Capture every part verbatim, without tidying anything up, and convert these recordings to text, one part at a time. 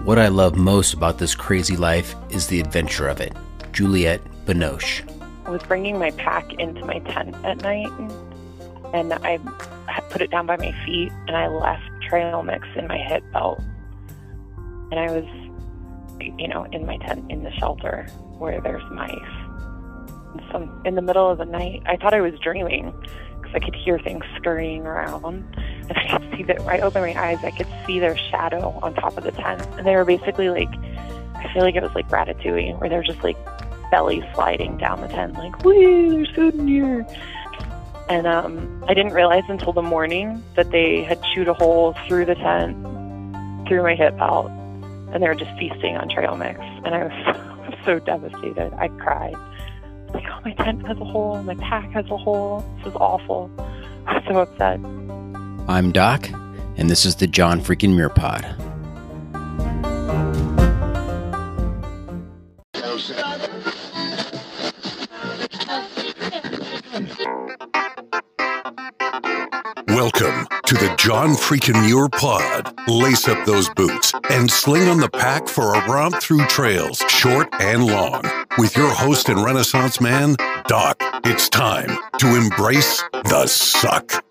What I love most about this crazy life is the adventure of it. Juliette Binoche. I was bringing my pack into my tent at night, and I put it down by my feet, and I left trail mix in my hip belt. And I was, you know, in my tent in the shelter where there's mice. And so in the middle of the night, I thought I was dreaming because I could hear things scurrying around. And I could see that, I opened my eyes, I could see their shadow on top of the tent. And they were basically like, I feel like it was like Ratatouille, where they're just like belly sliding down the tent, like, whee, there's food in here. And um, I didn't realize until the morning that they had chewed a hole through the tent, through my hip belt, and they were just feasting on trail mix. And I was so, so devastated. I cried. Like, oh, my tent has a hole, my pack has a hole. This is awful. I was so upset. I'm Doc, and this is the John freaking Muir Pod. Welcome to the John freaking Muir Pod. Lace up those boots and sling on the pack for a romp through trails, short and long. With your host and Renaissance man, Doc. It's time to embrace the suck.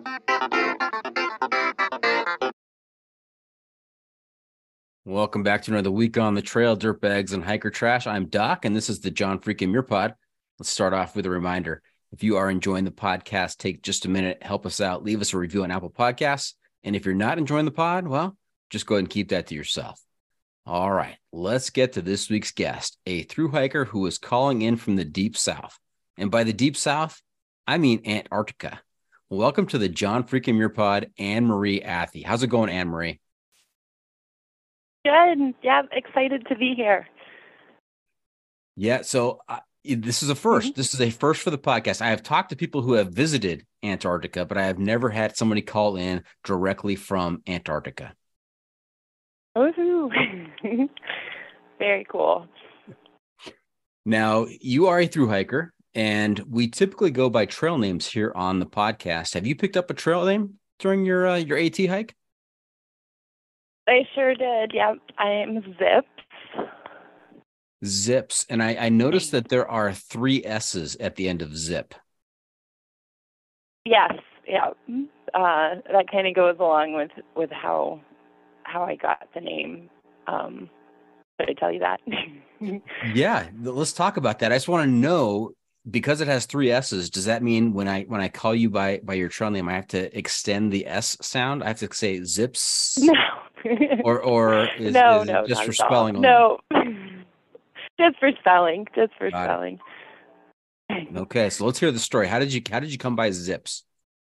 Welcome back to another week on the trail, dirtbags and hiker trash. I'm Doc, and this is the John freaking Muir Pod. Let's start off with a reminder. If you are enjoying the podcast, take just a minute, help us out, leave us a review on Apple Podcasts. And if you're not enjoying the pod, well, just go ahead and keep that to yourself. All right, let's get to this week's guest, a thru hiker who is calling in from the Deep South. And by the Deep South, I mean Antarctica. Welcome to the John freaking Muir Pod, Anne-Marie Athey. How's it going, Anne-Marie? Good. Yeah, excited to be here. Yeah, so uh, this is a first. Mm-hmm. This is a first for the podcast. I have talked to people who have visited Antarctica, but I have never had somebody call in directly from Antarctica. Oh, very cool. Now, you are a thru hiker, and we typically go by trail names here on the podcast. Have you picked up a trail name during your uh, your AT hike? I sure did. Yeah, I'm Zips. Zips. And I, I noticed that there are three S's at the end of zip. Yes. Yeah. Uh, that kind of goes along with, with how how I got the name. Um, did I tell you that? Yeah. Let's talk about that. I just want to know, because it has three S's, does that mean when I when I call you by, by your trail name, I have to extend the S sound? I have to say Zips? No. or or is, no, is no, it just for not spelling only? No. Just for spelling. Just for Got spelling. It. Okay, so let's hear the story. How did you how did you come by Zips?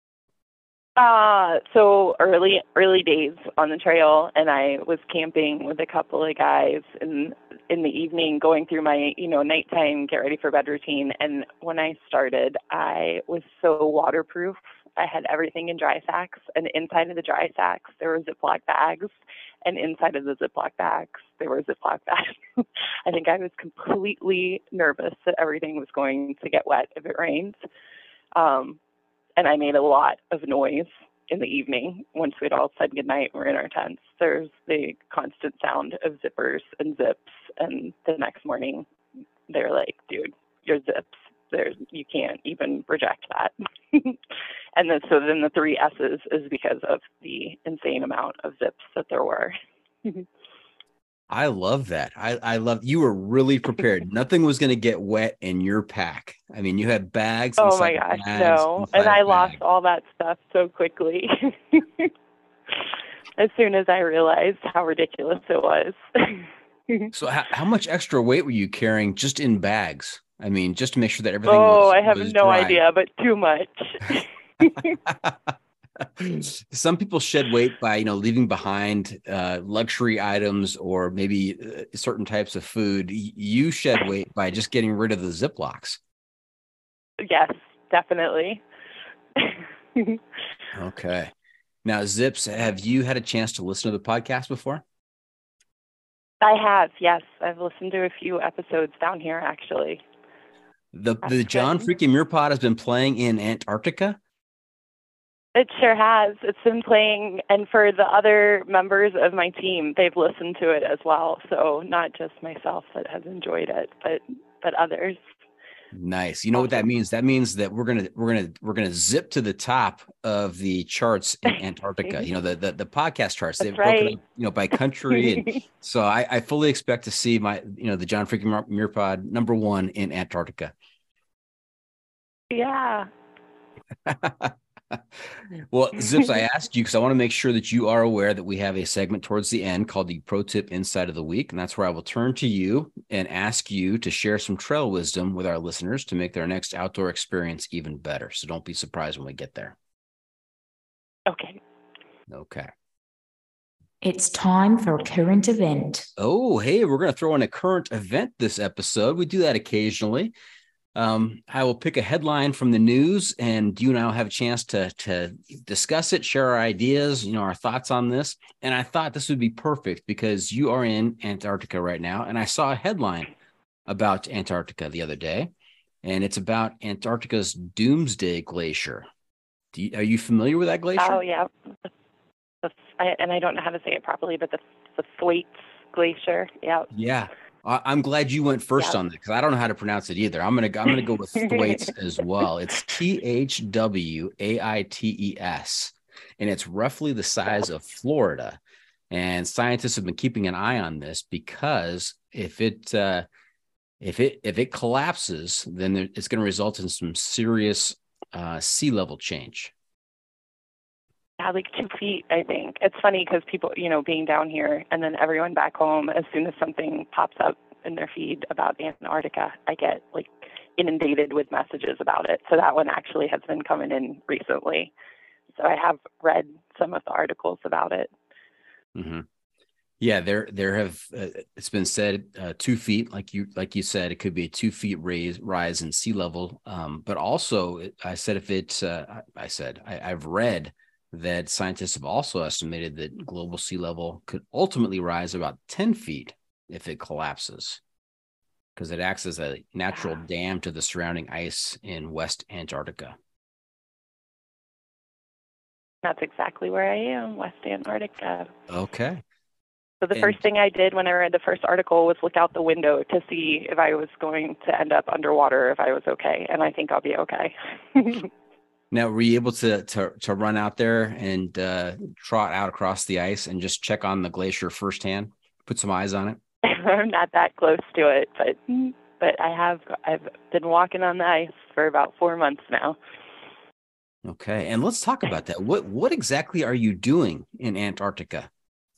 Uh, so early, early days on the trail, and I was camping with a couple of guys in, in the evening, going through my, you know, nighttime, get ready for bed routine. And when I started, I was so waterproof. I had everything in dry sacks, and inside of the dry sacks, there were Ziploc bags, and inside of the Ziploc bags, there were Ziploc bags. I think I was completely nervous that everything was going to get wet if it rained. Um, And I made a lot of noise in the evening once we'd all said goodnight and we're in our tents. There's the constant sound of zippers and zips. And the next morning, they're like, dude, you're Zips. There's, you can't even reject that. And then, so then the three S's is because of the insane amount of zips that there were. I love that. I, I love, you were really prepared. Nothing was going to get wet in your pack. I mean, you had bags. Oh my gosh, no. And I lost all that stuff so quickly. As soon as I realized how ridiculous it was. So how, how much extra weight were you carrying just in bags? I mean, just to make sure that everything oh, was I have was no dry. idea, but too much. Some people shed weight by, you know, leaving behind uh, luxury items or maybe uh, certain types of food. You shed weight by just getting rid of the Ziplocs. Yes, definitely. Okay. Now, Zips, have you had a chance to listen to the podcast before? I have, yes. I've listened to a few episodes down here, actually. The That's the John good. freaking Muir Pod has been playing in Antarctica? It sure has. It's been playing, and for the other members of my team, they've listened to it as well. So not just myself that has enjoyed it, but but others. Nice. You know what that means? That means that we're gonna we're gonna we're gonna zip to the top of the charts in Antarctica. You know, the the, the podcast charts. That's They've right. broken up, you know, by country, and so I, I fully expect to see my you know the John Freaking Muir Pod number one in Antarctica. Yeah. Well, Zips, I asked you because I want to make sure that you are aware that we have a segment towards the end called the Pro Tip Insight of the Week. And that's where I will turn to you and ask you to share some trail wisdom with our listeners to make their next outdoor experience even better. So don't be surprised when we get there. Okay. Okay. It's time for a current event. Oh, hey, we're going to throw in a current event this episode. We do that occasionally. Um, I will pick a headline from the news, and you and I will have a chance to to discuss it, share our ideas, you know, our thoughts on this. And I thought this would be perfect because you are in Antarctica right now, and I saw a headline about Antarctica the other day, and it's about Antarctica's Doomsday Glacier. Do you, are you familiar with that glacier? Oh, yeah. The, the, I, and I don't know how to say it properly, but the the Thwaites Glacier. Yeah. Yeah. I'm glad you went first Yep. on that because I don't know how to pronounce it either. I'm gonna I'm gonna go with Thwaites as well. It's T H W A I T E S, and it's roughly the size of Florida. And scientists have been keeping an eye on this because if it uh, if it if it collapses, then there, it's going to result in some serious uh, sea level change. Yeah, like two feet, I think. It's funny because people, you know, being down here and then everyone back home, as soon as something pops up in their feed about Antarctica, I get like inundated with messages about it. So that one actually has been coming in recently. So I have read some of the articles about it. Mm-hmm. Yeah, there there have uh, it's been said uh, two feet, like you like you said, it could be a two feet raise rise in sea level. Um, but also, I said if it, uh, I said I, I've read that scientists have also estimated that global sea level could ultimately rise about ten feet if it collapses, because it acts as a natural dam to the surrounding ice in West Antarctica. That's exactly where I am, West Antarctica. Okay. So the And- first thing I did when I read the first article was look out the window to see if I was going to end up underwater, if I was okay. And I think I'll be okay. Now, were you able to to to run out there and uh, trot out across the ice and just check on the glacier firsthand, put some eyes on it? I'm not that close to it, but but I have I've been walking on the ice for about four months now. Okay, and let's talk about that. What what exactly are you doing in Antarctica?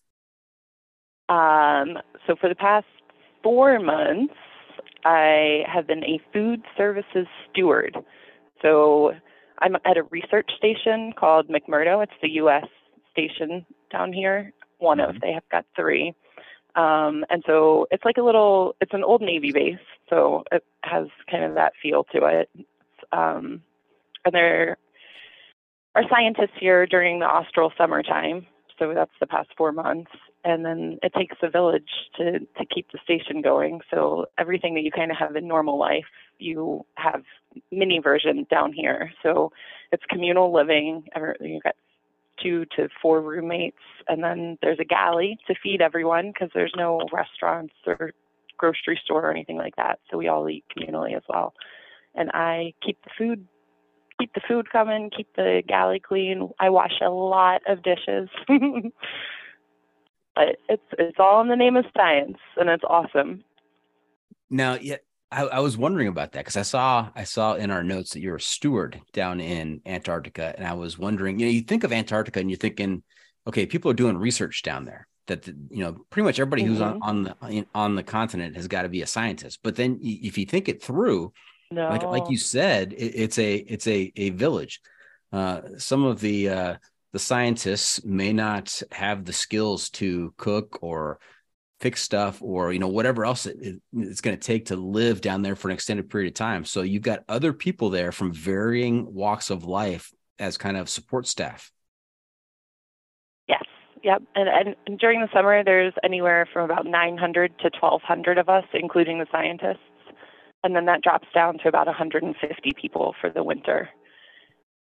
Um, so for the past four months, I have been a food services steward. So I'm at a research station called McMurdo. It's the U S station down here. One Mhm. of, they have got three. Um, and so it's like a little, it's an old Navy base. So it has kind of that feel to it. Um, and there are scientists here during the austral summertime. So that's the past four months. And then it takes a village to, to keep the station going. So everything that you kind of have in normal life, you have mini version down here. So it's communal living. You've got two to four roommates. And then there's a galley to feed everyone because there's no restaurants or grocery store or anything like that. So we all eat communally as well. And I keep the food keep the food coming, keep the galley clean. I wash a lot of dishes. But it's it's all in the name of science, and it's awesome. Now, yeah, I, I was wondering about that because I saw I saw in our notes that you're a steward down in Antarctica, and I was wondering, you know, you think of Antarctica and you're thinking, okay, people are doing research down there. That the, you know, pretty much everybody who's Mhm. on on the on the continent has got to be a scientist. But then, y- if you think it through, No. like like you said, it, it's a it's a a village. Uh, some of the uh, the scientists may not have the skills to cook or fix stuff or, you know, whatever else it, it, it's going to take to live down there for an extended period of time. So you've got other people there from varying walks of life as kind of support staff. Yes. Yep. And, and, and during the summer, there's anywhere from about nine hundred to twelve hundred of us, including the scientists. And then that drops down to about one hundred fifty people for the winter.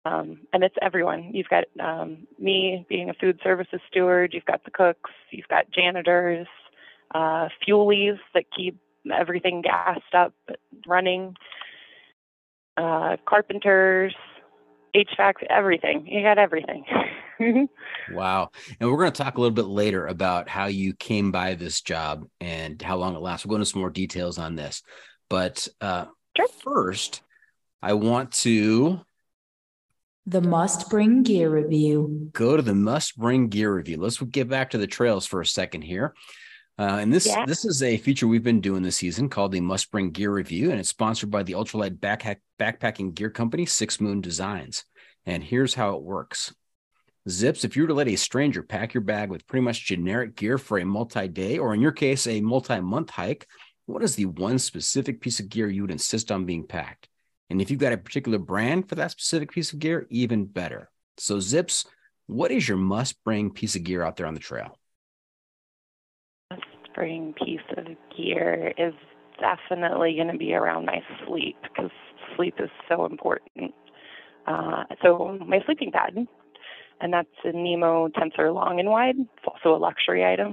Um, and it's everyone. You've got um, me being a food services steward. You've got the cooks. You've got janitors, uh, fuelies that keep everything gassed up, running, uh, carpenters, H V A C, everything. You got everything. Wow. And we're going to talk a little bit later about how you came by this job and how long it lasts. We'll go into some more details on this. But uh, Sure. first, I want to The must bring gear review. go to the must bring gear review. Let's get back to the trails for a second here. Uh, and this Yeah. this is a feature we've been doing this season called the Must Bring Gear Review, and it's sponsored by the ultralight backpack, backpacking gear company, Six Moon Designs. And here's how it works. Zips, if you were to let a stranger pack your bag with pretty much generic gear for a multi-day, or in your case, a multi-month hike, what is the one specific piece of gear you would insist on being packed? And if you've got a particular brand for that specific piece of gear, even better. So Zips, what is your must-bring piece of gear out there on the trail? Must-bring piece of gear is definitely going to be around my sleep, because sleep is so important. Uh, so my sleeping pad, and that's a Nemo Tensor Long and Wide. It's also a luxury item.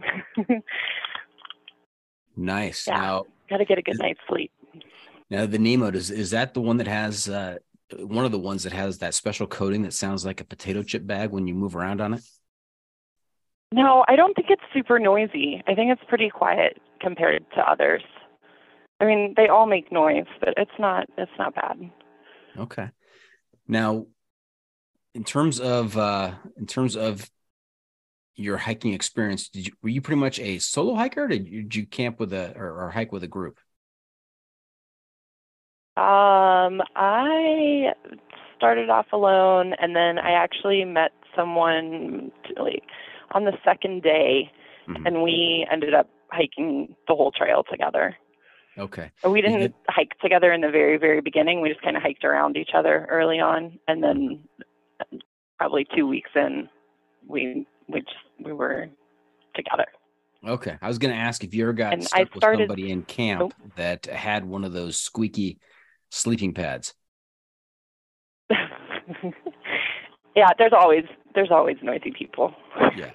Nice. Yeah. Now, Got to get a good night's sleep. now the Nemo, does, is that the one that has, uh, one of the ones that has that special coating that sounds like a potato chip bag when you move around on it? No, I don't think it's super noisy. I think it's pretty quiet compared to others. I mean, they all make noise, but it's not, it's not bad. Okay. Now, in terms of uh, in terms of your hiking experience, did you, were you pretty much a solo hiker, or did you, did you camp with a or, or hike with a group? Um, I started off alone, and then I actually met someone like on the second day, Mhm. and we ended up hiking the whole trail together. Okay. We You didn't did- hike together in the very, very beginning. We just kind of hiked around each other early on, and then probably two weeks in, we we just we were together. Okay. I was going to ask if you ever got And I stuck with started- somebody in camp that had one of those squeaky sleeping pads. Yeah, there's always there's always noisy people. Yeah.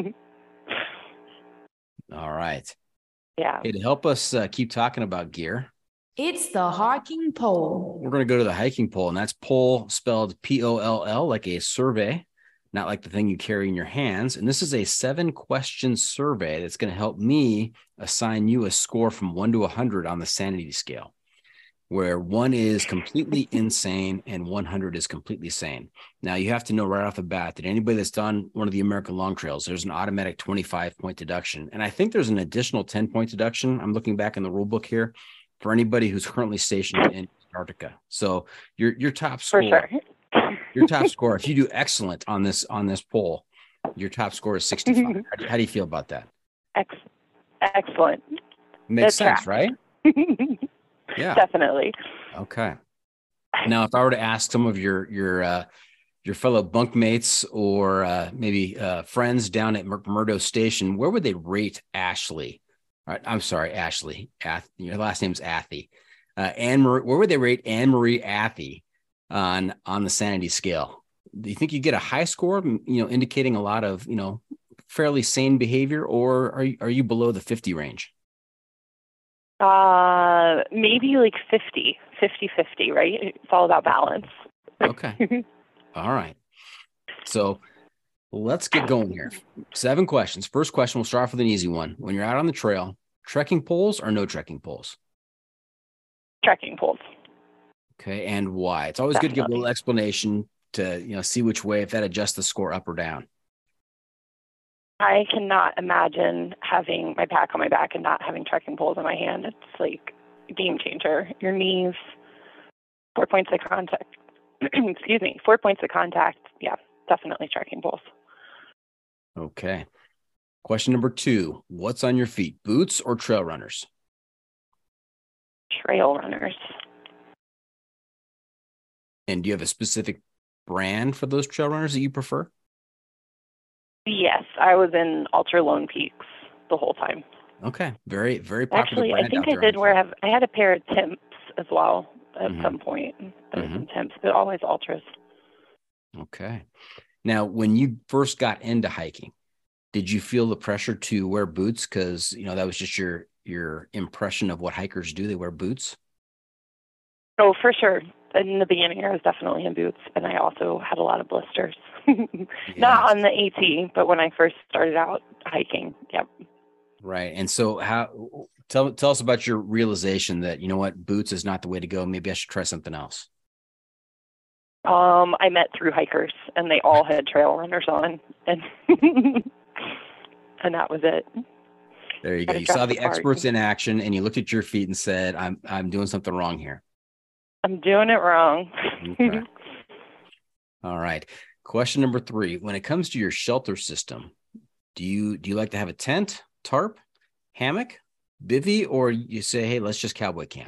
All right. Yeah. Hey, to help us uh, keep talking about gear, It's the hiking pole. we're going to go to the hiking pole, and that's pole spelled P O L L, like a survey, not like the thing you carry in your hands. And this is a seven question survey that's going to help me assign you a score from one to one hundred on the sanity scale, where one is completely insane and one hundred is completely sane. Now, you have to know right off the bat that anybody that's done one of the American long trails, there's an automatic twenty-five point deduction. And I think there's an additional ten point deduction. I'm looking back in the rule book here for anybody who's currently stationed in Antarctica. So your your top For score, sure. your top score, if you do excellent on this on this poll, your top score is sixty-five. How do, how do you feel about that? Ex- excellent. Makes That sense, tracks. right? Yeah. Definitely. Okay. Now, if I were to ask some of your your uh, your fellow bunkmates or uh, maybe uh, friends down at McMurdo Station, where would they rate Ashley? All right, I'm sorry, Ashley. Ath- your last name's Athy. Uh, Anne Marie, where would they rate Anne Marie Athy on on the sanity scale? Do you think you get a high score, m- you know, indicating a lot of, you know, fairly sane behavior, or are you, are you below the fifty range? Uh, maybe like fifty, fifty, fifty, right? It's all about balance. Okay. All right. So let's get going here. Seven questions. First question, we'll start off with an easy one. When you're out on the trail, trekking poles or no trekking poles? Trekking poles. Okay. And why? It's always good to give a little Definitely. explanation to, you know, see which way, if that adjusts the score up or down. I cannot imagine having my pack on my back and not having trekking poles in my hand. It's like a game changer. Your knees, four points of contact. Excuse me, four points of contact. Yeah, definitely trekking poles. Okay. Question number two, what's on your feet, boots or trail runners? Trail runners. And do you have a specific brand for those trail runners that you prefer? Yes, I was in Ultra Lone Peaks the whole time. Okay. Very, very popular Actually, brand I think out I there on did the wear trail. have I had a pair of Timps as well at Mhm. some point. There was Mhm. some Timps, but always Ultras. Okay. Now, when you first got into hiking, did you feel the pressure to wear boots? Because, you know, that was just your your impression of what hikers do. They wear boots. Oh, for sure. In the beginning, I was definitely in boots, and I also had a lot of blisters. Not Yes. on the AT, but when I first started out hiking. Yep. Right. And so how tell tell us about your realization that, you know what, boots is not the way to go. Maybe I should try something else. Um, I met through hikers, and they all had trail runners on, and and that was it. There you go. Gotta You dress saw the the part. experts in action and you looked at your feet and said, I'm I'm doing something wrong here. I'm doing it wrong. Okay. All right. Question number three. When it comes to your shelter system, do you do you like to have a tent, tarp, hammock, bivy, or you say, hey, let's just cowboy camp?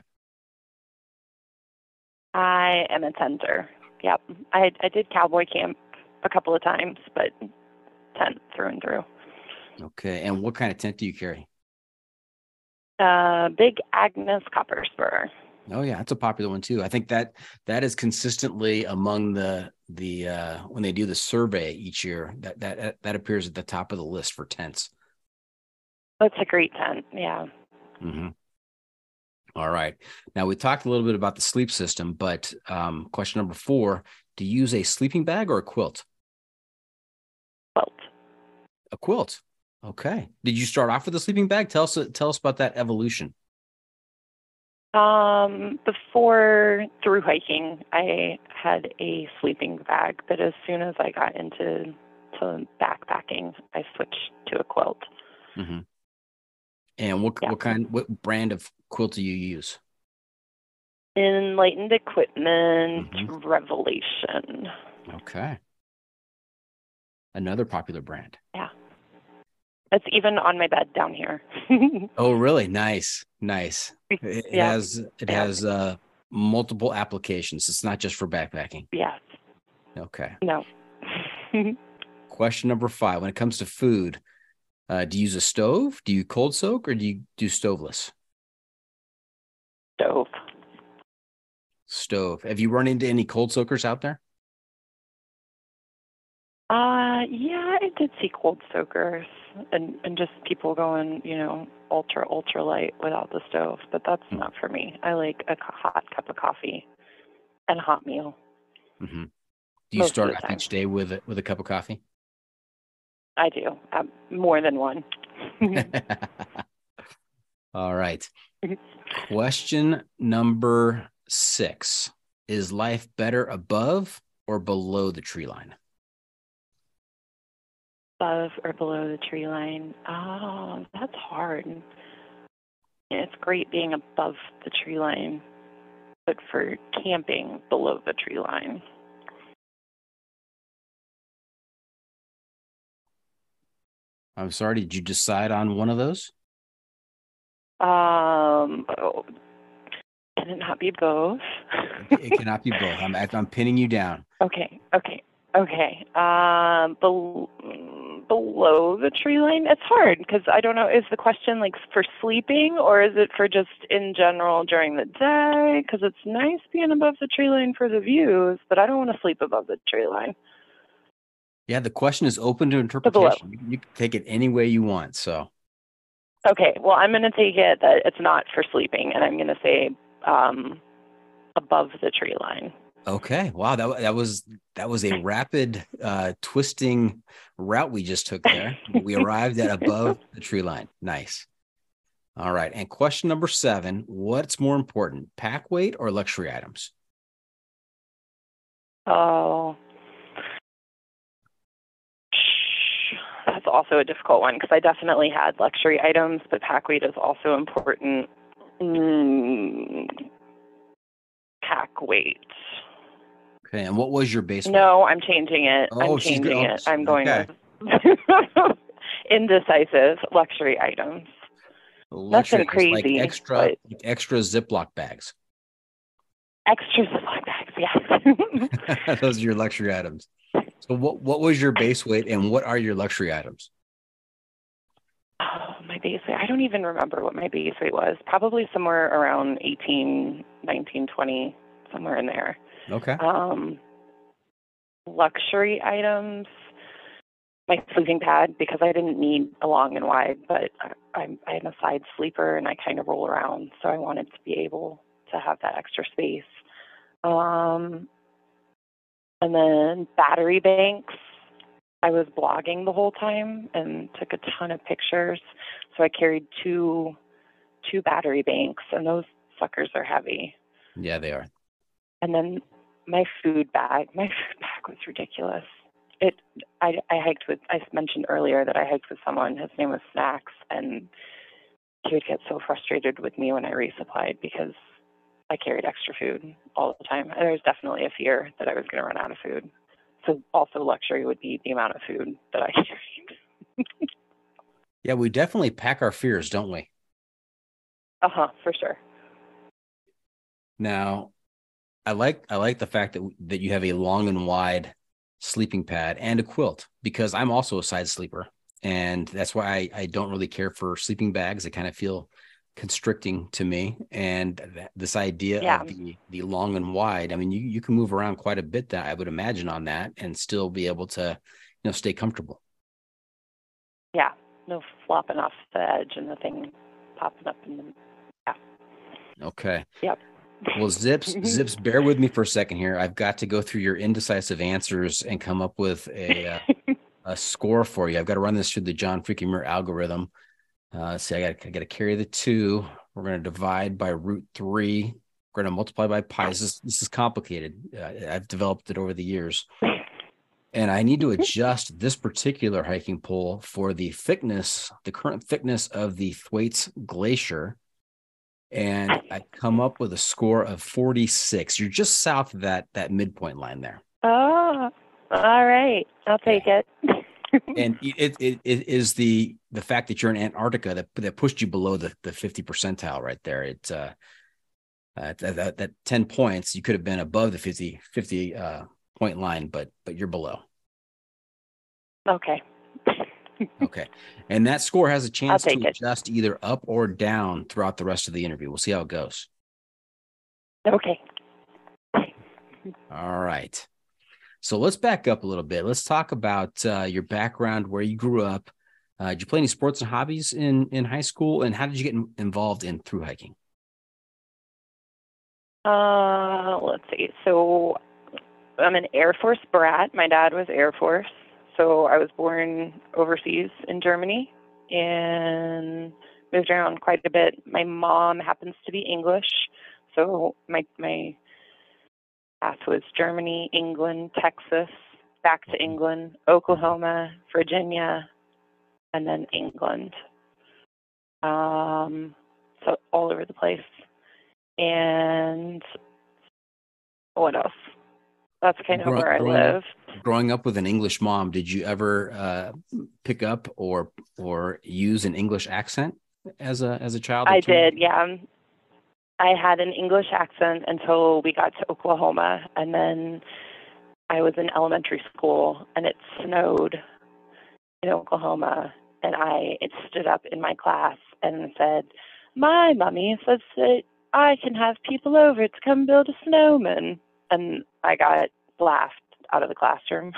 I am a tenter. Yep. I I did cowboy camp a couple of times, but tent through and through. Okay. And what kind of tent do you carry? Uh, big Agnes copper spur. Oh yeah, that's a popular one too. I think that that is consistently among the the uh, when they do the survey each year, that that that appears at the top of the list for tents. That's a great tent. Yeah. Mm-hmm. All right. Now we talked a little bit about the sleep system, but um, question number four: do you use a sleeping bag or a quilt? Quilt. A quilt. Okay. Did you start off with a sleeping bag? Tell us tell us about that evolution. Um, before through hiking, I had a sleeping bag, but as soon as I got into to backpacking, I switched to a quilt. Mm-hmm. And what Yeah. what kind what brand of quilt do you use? Enlightened Equipment Mhm. Revelation. Okay. Another popular brand. Yeah. It's even on my bed down here. Oh, really? Nice. Nice. It, it Yeah. has it Yeah. has uh multiple applications. It's not just for backpacking. Yes. Okay. No. Question number five. When it comes to food, uh, do you use a stove? Do you cold soak or do you do stoveless? Stove. Stove. Have you run into any cold soakers out there? Uh, yeah, I did see cold soakers and, and just people going, you know, ultra, ultra light without the stove, but that's Mm. not for me. I like a co- hot cup of coffee and a hot meal. Mm-hmm. Do you Most start of the off time. each day with a, with a cup of coffee? I do. Um, more than one. All right. Question number six. Is life better above or below the tree line? Above or below the tree line? Oh, that's hard. It's great being above the tree line, but for camping below the tree line. I'm sorry, did you decide on one of those? Um, oh, can it not be both? It, it cannot be both. I'm I'm pinning you down. Okay, okay, okay. Um, bel- below the tree line? It's hard because I don't know. Is the question like for sleeping or is it for just in general during the day? Because it's nice being above the tree line for the views, but I don't want to sleep above the tree line. Yeah, the question is open to below. interpretation. You, you can take it any way you want. So Okay, well, I'm going to take it that it's not for sleeping, and I'm going to say um, above the tree line. okay, wow, that that was that was a rapid uh, twisting route we just took there. We arrived at above the tree line. Nice. All right, and question number seven: what's more important, pack weight or luxury items? Oh, that's also a difficult one because I definitely had luxury items, but pack weight is also important. Mm, pack weight. Okay, and what was your base weight? No, I'm changing it. Oh, I'm she's changing go- it. I'm going okay. with indecisive luxury items. Luxury Nothing is like crazy, extra, but- like extra Ziploc bags. Extra Ziploc bags, yes. Those are your luxury items. So what, what was your base weight and what are your luxury items? Oh, my base weight. I don't even remember what my base weight was. Probably somewhere around eighteen, nineteen, twenty, somewhere in there. Okay. Um, luxury items, my sleeping pad, because I didn't need a long and wide, but I, I'm, I'm a side sleeper and I kind of roll around, so I wanted to be able to have that extra space. Um, and then battery banks. I was blogging the whole time and took a ton of pictures, so I carried two two battery banks, and those suckers are heavy. Yeah, they are. And then my food bag. My food bag was ridiculous. It. I, I hiked with. I mentioned earlier that I hiked with someone. His name was Snacks, and he would get so frustrated with me when I resupplied because I carried extra food all the time. And there was definitely a fear that I was going to run out of food. So also luxury would be the amount of food that I carried. Yeah, we definitely pack our fears, don't we? Uh-huh, for sure. Now, I like I like the fact that that you have a long and wide sleeping pad and a quilt, because I'm also a side sleeper, and that's why I, I don't really care for sleeping bags. They kind of feel constricting to me, and th- this idea Yeah. of the the long and wide, I mean, you you can move around quite a bit, that I would imagine, on that, and still be able to, you know, stay comfortable. Yeah, no flopping off the edge and the thing popping up in the, yeah. Okay. Yep. Well, Zips, Zips, bear with me for a second here. I've got to go through your indecisive answers and come up with a uh, a score for you. I've got to run this through the John Freaking Muir algorithm. Uh, see, I got I got to carry the two. We're going to divide by root three. We're going to multiply by pi. This is, this is complicated. Uh, I've developed it over the years. And I need to adjust this particular hiking pole for the thickness, the current thickness of the Thwaites Glacier. And I come up with a score of forty-six. You're just south of that, that midpoint line there. Oh, all right. I'll take Yeah. it. And it, it it is the the fact that you're in Antarctica that that pushed you below the, the fifty percentile right there. It uh, uh that, that, that ten points, you could have been above the fifty, fifty uh point line, but but you're below. Okay. Okay. And that score has a chance to take it. adjust either up or down throughout the rest of the interview. We'll see how it goes. Okay. All right. So let's back up a little bit. Let's talk about uh, your background, where you grew up. Uh, did you play any sports and hobbies in, in high school? And how did you get in, involved in through hiking? Uh, let's see. So I'm an Air Force brat. My dad was Air Force. So I was born overseas in Germany and moved around quite a bit. My mom happens to be English. So my, my path was Germany, England, Texas, back to England, Oklahoma, Virginia, and then England. Um, so all over the place. And what else? That's kind of Grow, where I growing live. Up, growing up with an English mom, did you ever uh, pick up or or use an English accent as a as a child? I did, yeah. I had an English accent until we got to Oklahoma, and then I was in elementary school, and it snowed in Oklahoma, and I it stood up in my class and said, "My mommy says that I can have people over to come build a snowman," and I got laughed out of the classroom.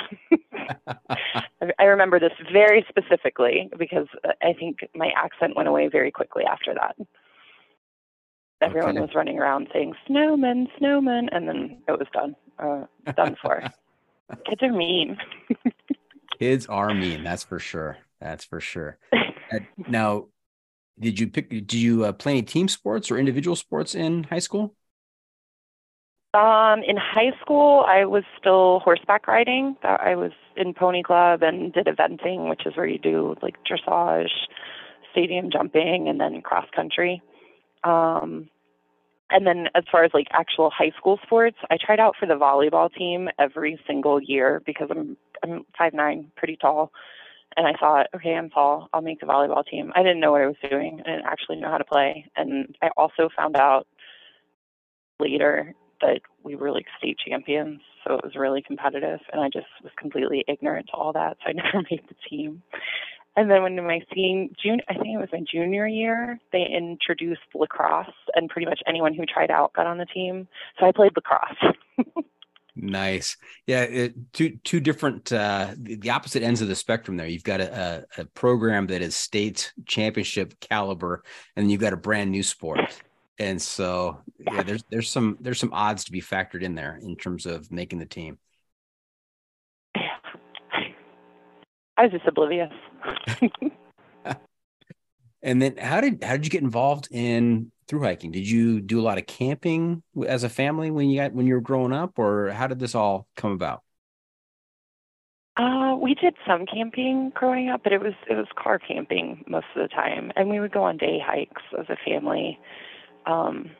I remember this very specifically because I think my accent went away very quickly after that. Everyone Okay. was running around saying snowman, snowman, and then it was done. Uh, done for. Kids are mean. Kids are mean. That's for sure. That's for sure. Uh, now, did you pick? Did you uh, play any team sports or individual sports in high school? Um, in high school, I was still horseback riding. I was in pony club and did eventing, which is where you do like dressage, stadium jumping, and then cross country. Um, and then as far as like actual high school sports, I tried out for the volleyball team every single year because I'm I'm five nine, pretty tall. And I thought, okay, I'm tall. I'll make the volleyball team. I didn't know what I was doing. I didn't actually know how to play. And I also found out later that we were like state champions. So it was really competitive. And I just was completely ignorant to all that. So I never made the team. And then when my senior, June, I think it was my junior year, they introduced lacrosse, and pretty much anyone who tried out got on the team. So I played lacrosse. Nice. Yeah. It, two, two different, uh, the, the opposite ends of the spectrum there. You've got a, a, a program that is state championship caliber, and then you've got a brand new sport. And so, yeah, there's, there's some, there's some odds to be factored in there in terms of making the team. I was just oblivious. And then how did, how did you get involved in through hiking? Did you do a lot of camping as a family when you got, when you were growing up, or how did this all come about? Uh, we did some camping growing up, but it was, it was car camping most of the time. And we would go on day hikes as a family. Um,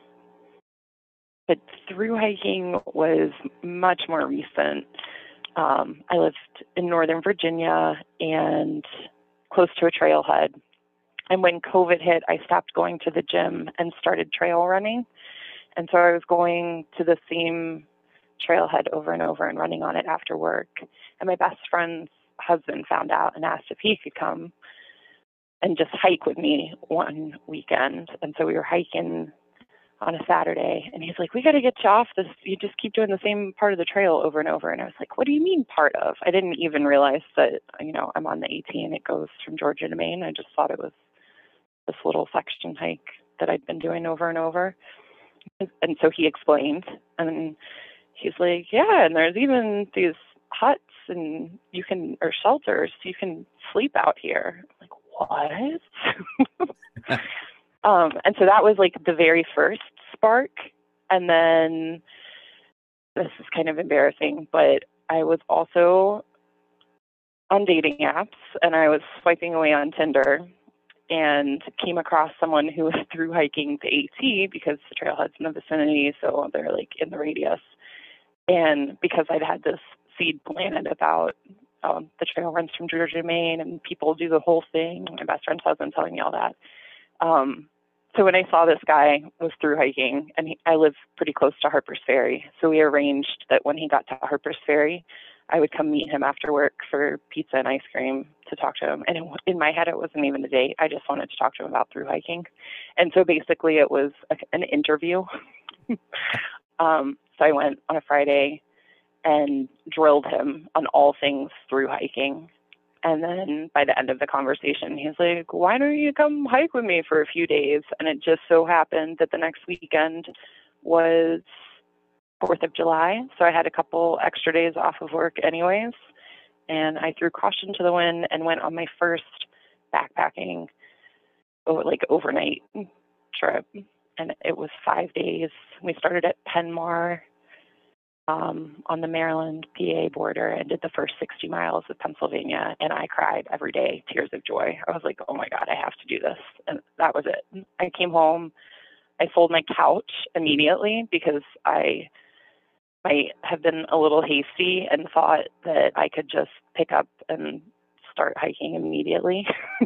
but through hiking was much more recent. Um, I lived in Northern Virginia and close to a trailhead. And when COVID hit, I stopped going to the gym and started trail running. And so I was going to the same trailhead over and over and running on it after work. And my best friend's husband found out and asked if he could come and just hike with me one weekend. And so we were hiking on a Saturday, and he's like, we got to get you off this. You just keep doing the same part of the trail over and over. And I was like, what do you mean part of? I didn't even realize that, you know, I'm on the AT and it goes from Georgia to Maine. I just thought it was this little section hike that I'd been doing over and over. And so he explained, and he's like, yeah, and there's even these huts and you can, or shelters, you can sleep out here. I'm like, what? um, and so that was like the very first spark. And then this is kind of embarrassing, but I was also on dating apps, and I was swiping away on Tinder and came across someone who was through hiking the AT because the trailhead's in the vicinity, so they're like in the radius. And because I'd had this seed planted about um, the trail runs from Georgia to Maine and people do the whole thing, my best friend's husband telling me all that. Um, so when I saw this guy was through hiking, and he, I live pretty close to Harper's Ferry, so we arranged that when he got to Harper's Ferry, I would come meet him after work for pizza and ice cream to talk to him. And it, in my head, it wasn't even a date. I just wanted to talk to him about through hiking. And so basically it was a, an interview. um, so I went on a Friday and drilled him on all things through hiking. And then by the end of the conversation, he's like, why don't you come hike with me for a few days? And it just so happened that the next weekend was fourth of July. So I had a couple extra days off of work anyways. And I threw caution to the wind and went on my first backpacking, like overnight trip. And it was five days. We started at Penmar um, on the Maryland P A border and did the first sixty miles of Pennsylvania. And I cried every day, tears of joy. I was like, oh my God, I have to do this. And that was it. I came home. I sold my couch immediately because I might have been a little hasty and thought that I could just pick up and start hiking immediately.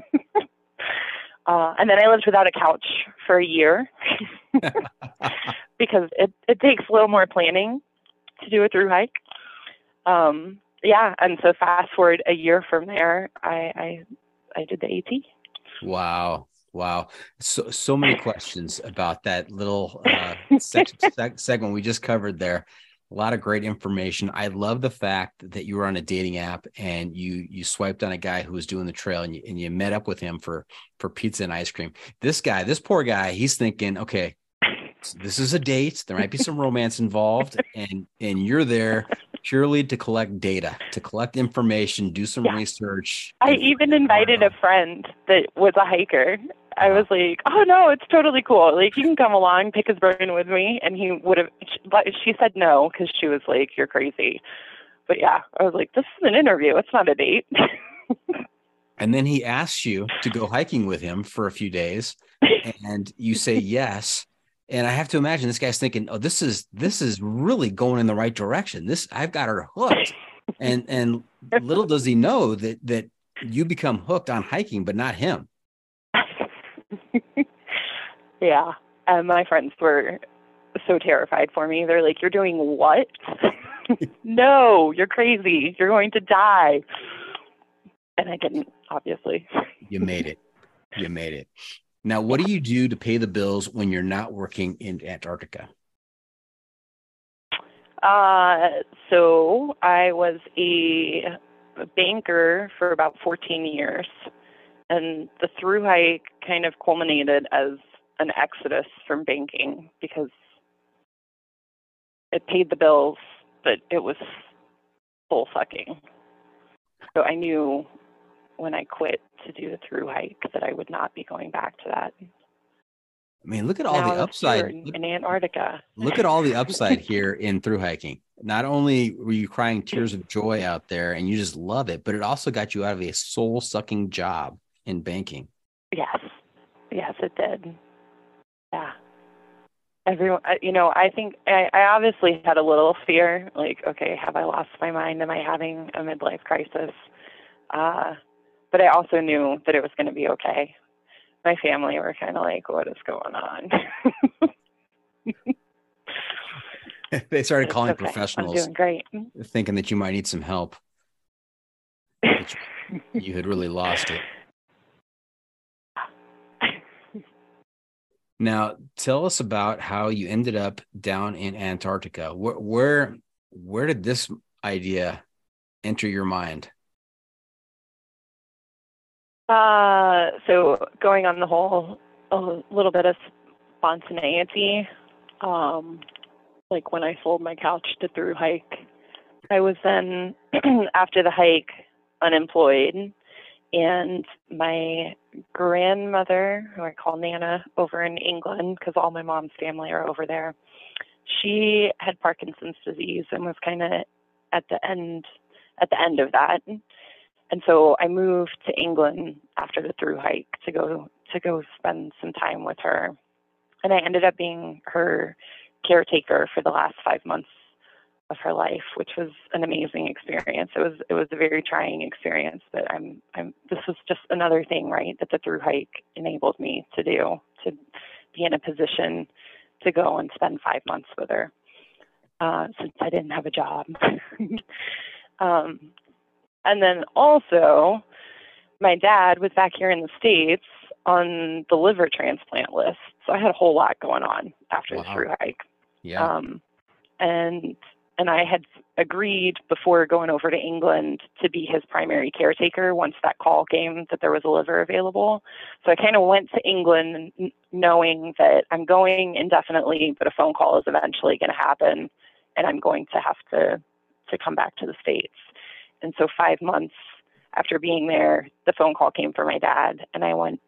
uh, and then I lived without a couch for a year because it, it takes a little more planning to do a through hike. Um, yeah. And so fast forward a year from there, I, I, I did the AT. Wow. Wow. So, so many questions about that little uh, seg- seg- segment we just covered there. A lot of great information. I love the fact that you were on a dating app and you you swiped on a guy who was doing the trail, and you, and you met up with him for for pizza and ice cream. This guy, this poor guy, he's thinking, okay, this is a date. There might be some romance involved, and and you're there purely to collect data, to collect information, do some yeah. research. I even invited a friend that was a hiker. I was like, oh, no, it's totally cool. Like, you can come along, pick his brain with me. And he would have, but she said no, because she was like, you're crazy. But yeah, I was like, this is an interview. It's not a date. And then he asks you to go hiking with him for a few days, and you say yes. And I have to imagine this guy's thinking, oh, this is, this is really going in the right direction. This, I've got her hooked. And, and little does he know that, that you become hooked on hiking, but not him. Yeah. And my friends were so terrified for me. They're like, you're doing what? No, you're crazy. You're going to die. And I didn't, obviously. You made it. You made it. Now, what do you do to pay the bills when you're not working in Antarctica? Uh, so I was a banker for about fourteen years, and the through hike kind of culminated as an exodus from banking because it paid the bills, but it was soul sucking. So I knew when I quit to do the through hike that I would not be going back to that. I mean, look at all now the upside in, look, in Antarctica. Look at all the upside here in through hiking. Not only were you crying tears of joy out there and you just love it, but it also got you out of a soul sucking job in banking. Yes. Yes, it did. Yeah. Everyone, you know, I think I, I obviously had a little fear, like, okay, have I lost my mind? Am I having a midlife crisis? Uh, but I also knew that it was going to be okay. My family were kind of like, what is going on? They started calling okay. professionals. I'm doing great. Thinking that you might need some help. That you, you had really lost it. Now, tell us about how you ended up down in Antarctica. Where, where, where did this idea enter your mind? Uh, so going on the whole, a little bit of spontaneity. Um, like when I sold my couch to through hike, I was then after the hike unemployed, and my grandmother, who I call Nana, over in England, because all my mom's family are over there, she had Parkinson's disease and was kind of at the end at the end of that. And so I moved to England after the through hike to go to go spend some time with her. And I ended up being her caretaker for the last five months of her life, which was an amazing experience. It was it was a very trying experience, but I'm I'm this was just another thing, right, that the through hike enabled me to do, to be in a position to go and spend five months with her, uh, since I didn't have a job. um, and then also, my dad was back here in the States on the liver transplant list, so I had a whole lot going on after Wow. the through hike. Yeah. Um, and and I had agreed before going over to England to be his primary caretaker once that call came that there was a liver available. So I kind of went to England knowing that I'm going indefinitely, but a phone call is eventually going to happen, and I'm going to have to to come back to the States. And so five months after being there, the phone call came for my dad, and I went,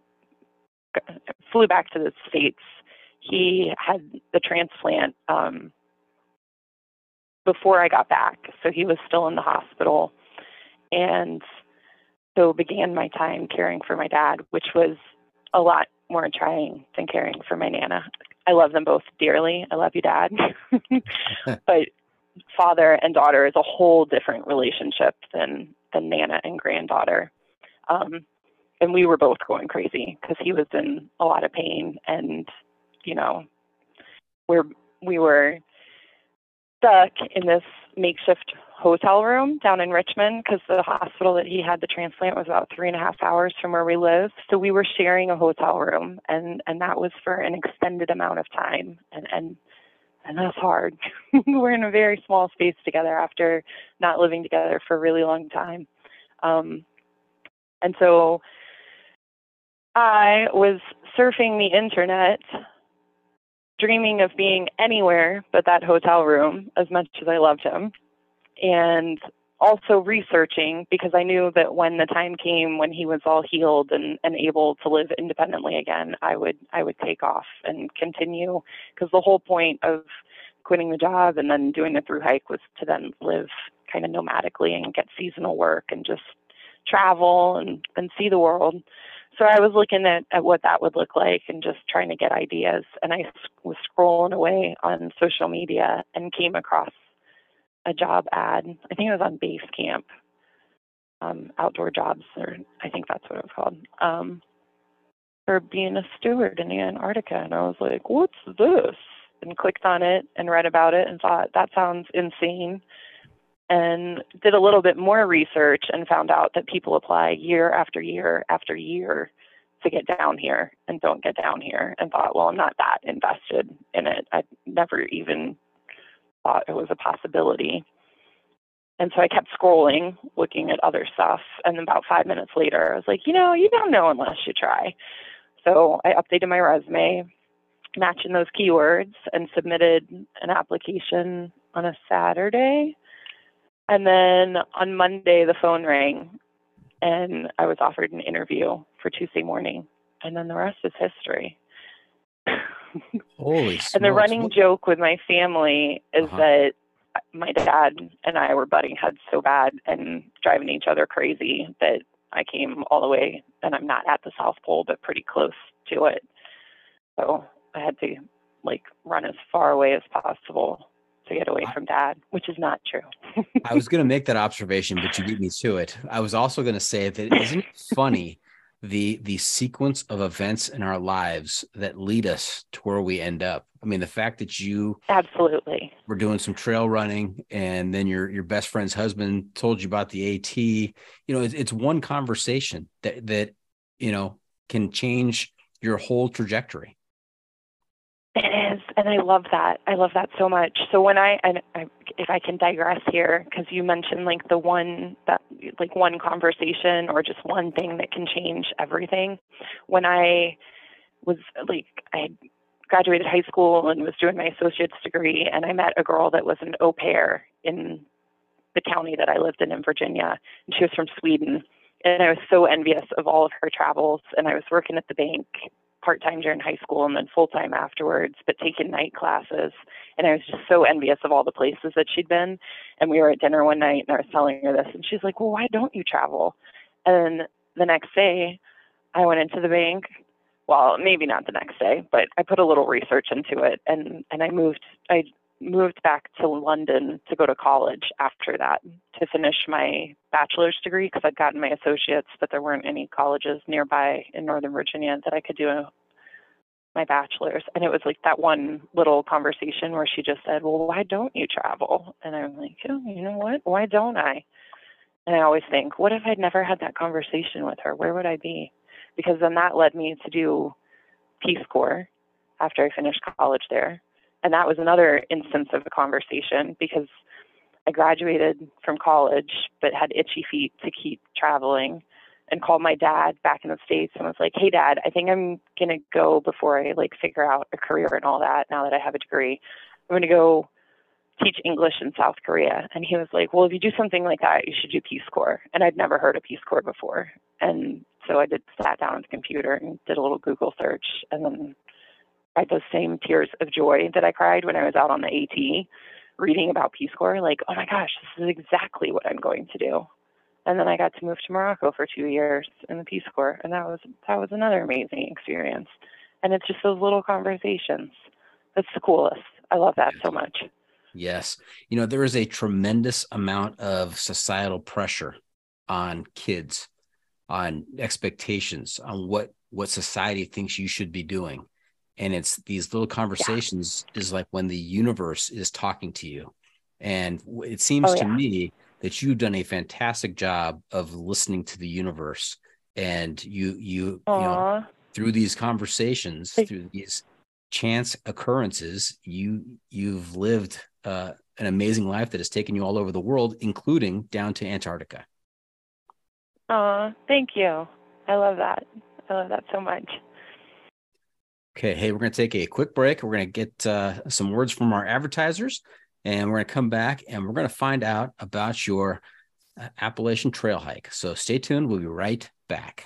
flew back to the States. He had the transplant um, before I got back, so he was still in the hospital. And so began my time caring for my dad, which was a lot more trying than caring for my Nana. I love them both dearly. I love you, Dad. But father and daughter is a whole different relationship than, than Nana and granddaughter. Um, and we were both going crazy because he was in a lot of pain, and, you know, we're, we were stuck in this makeshift hotel room down in Richmond because the hospital that he had the transplant was about three and a half hours from where we live. So we were sharing a hotel room, and, and that was for an extended amount of time. And, and, and that's hard. We're in a very small space together after not living together for a really long time. Um, and so I was surfing the internet, dreaming of being anywhere but that hotel room as much as I loved him, and also researching because I knew that when the time came when he was all healed and, and able to live independently again, I would I would take off and continue, because the whole point of quitting the job and then doing the through hike was to then live kind of nomadically and get seasonal work and just travel and, and see the world. So I was looking at, at what that would look like and just trying to get ideas. And I was scrolling away on social media and came across a job ad. I think it was on Basecamp, um, outdoor jobs, or I think that's what it was called, um, for being a steward in Antarctica. And I was like, what's this? And clicked on it and read about it and thought, that sounds insane. And did a little bit more research and found out that people apply year after year after year to get down here and don't get down here, and thought, well, I'm not that invested in it. I've never even thought it was a possibility. And so I kept scrolling, looking at other stuff. And about five minutes later, I was like, you know, you don't know unless you try. So I updated my resume, matching those keywords, and submitted an application on a Saturday. And then on Monday, the phone rang, and I was offered an interview for Tuesday morning. And then the rest is history. Holy smokes. And the running joke with my family is uh-huh. that my dad and I were butting heads so bad and driving each other crazy that I came all the way, and I'm not at the South Pole, but pretty close to it. So I had to like run as far away as possible to get away from Dad, which is not true. I was going to make that observation, but you beat me to it. I was also going to say that isn't it funny the the sequence of events in our lives that lead us to where we end up. I mean, the fact that you absolutely were doing some trail running, and then your your best friend's husband told you about the AT. You know, it's, it's one conversation that that you know can change your whole trajectory. It is, and I love that. I love that so much. So when I, and I, if I can digress here, because you mentioned like the one that, like one conversation or just one thing that can change everything. When I was like, I graduated high school and was doing my associate's degree, and I met a girl that was an au pair in the county that I lived in in Virginia, and she was from Sweden. And I was so envious of all of her travels, and I was working at the bank part-time during high school and then full-time afterwards, but taking night classes. And I was just so envious of all the places that she'd been. And we were at dinner one night, and I was telling her this, and she's like, well, why don't you travel? And the next day I went into the bank. Well, maybe not the next day, but I put a little research into it, and, and I moved, I moved back to London to go to college after that to finish my bachelor's degree, because I'd gotten my associates, but there weren't any colleges nearby in Northern Virginia that I could do my bachelor's. And it was like that one little conversation where she just said, well, why don't you travel? And I'm like, oh, you know what? Why don't I? And I always think, what if I'd never had that conversation with her? Where would I be? Because then that led me to do Peace Corps after I finished college there. And that was another instance of a conversation, because I graduated from college but had itchy feet to keep traveling, and called my dad back in the States and was like, hey, Dad, I think I'm going to go before I like figure out a career and all that. Now that I have a degree, I'm going to go teach English in South Korea. And he was like, well, if you do something like that, you should do Peace Corps. And I'd never heard of Peace Corps before. And so I did sat down at the computer and did a little Google search, and then I had those same tears of joy that I cried when I was out on the AT reading about Peace Corps, like, oh my gosh, this is exactly what I'm going to do. And then I got to move to Morocco for two years in the Peace Corps, and that was that was another amazing experience. And it's just those little conversations. That's the coolest. I love that so much. Yes. You know, there is a tremendous amount of societal pressure on kids, on expectations, on what, what society thinks you should be doing. And it's these little conversations yeah. is like when the universe is talking to you. And it seems oh, to yeah. me that you've done a fantastic job of listening to the universe, and you, you, Aww. you know, through these conversations, through these chance occurrences, you, you've lived uh, an amazing life that has taken you all over the world, including down to Antarctica. Oh, thank you. I love that. I love that so much. Okay. Hey, we're going to take a quick break. We're going to get uh, some words from our advertisers, and we're going to come back and we're going to find out about your uh, Appalachian Trail hike. So stay tuned. We'll be right back.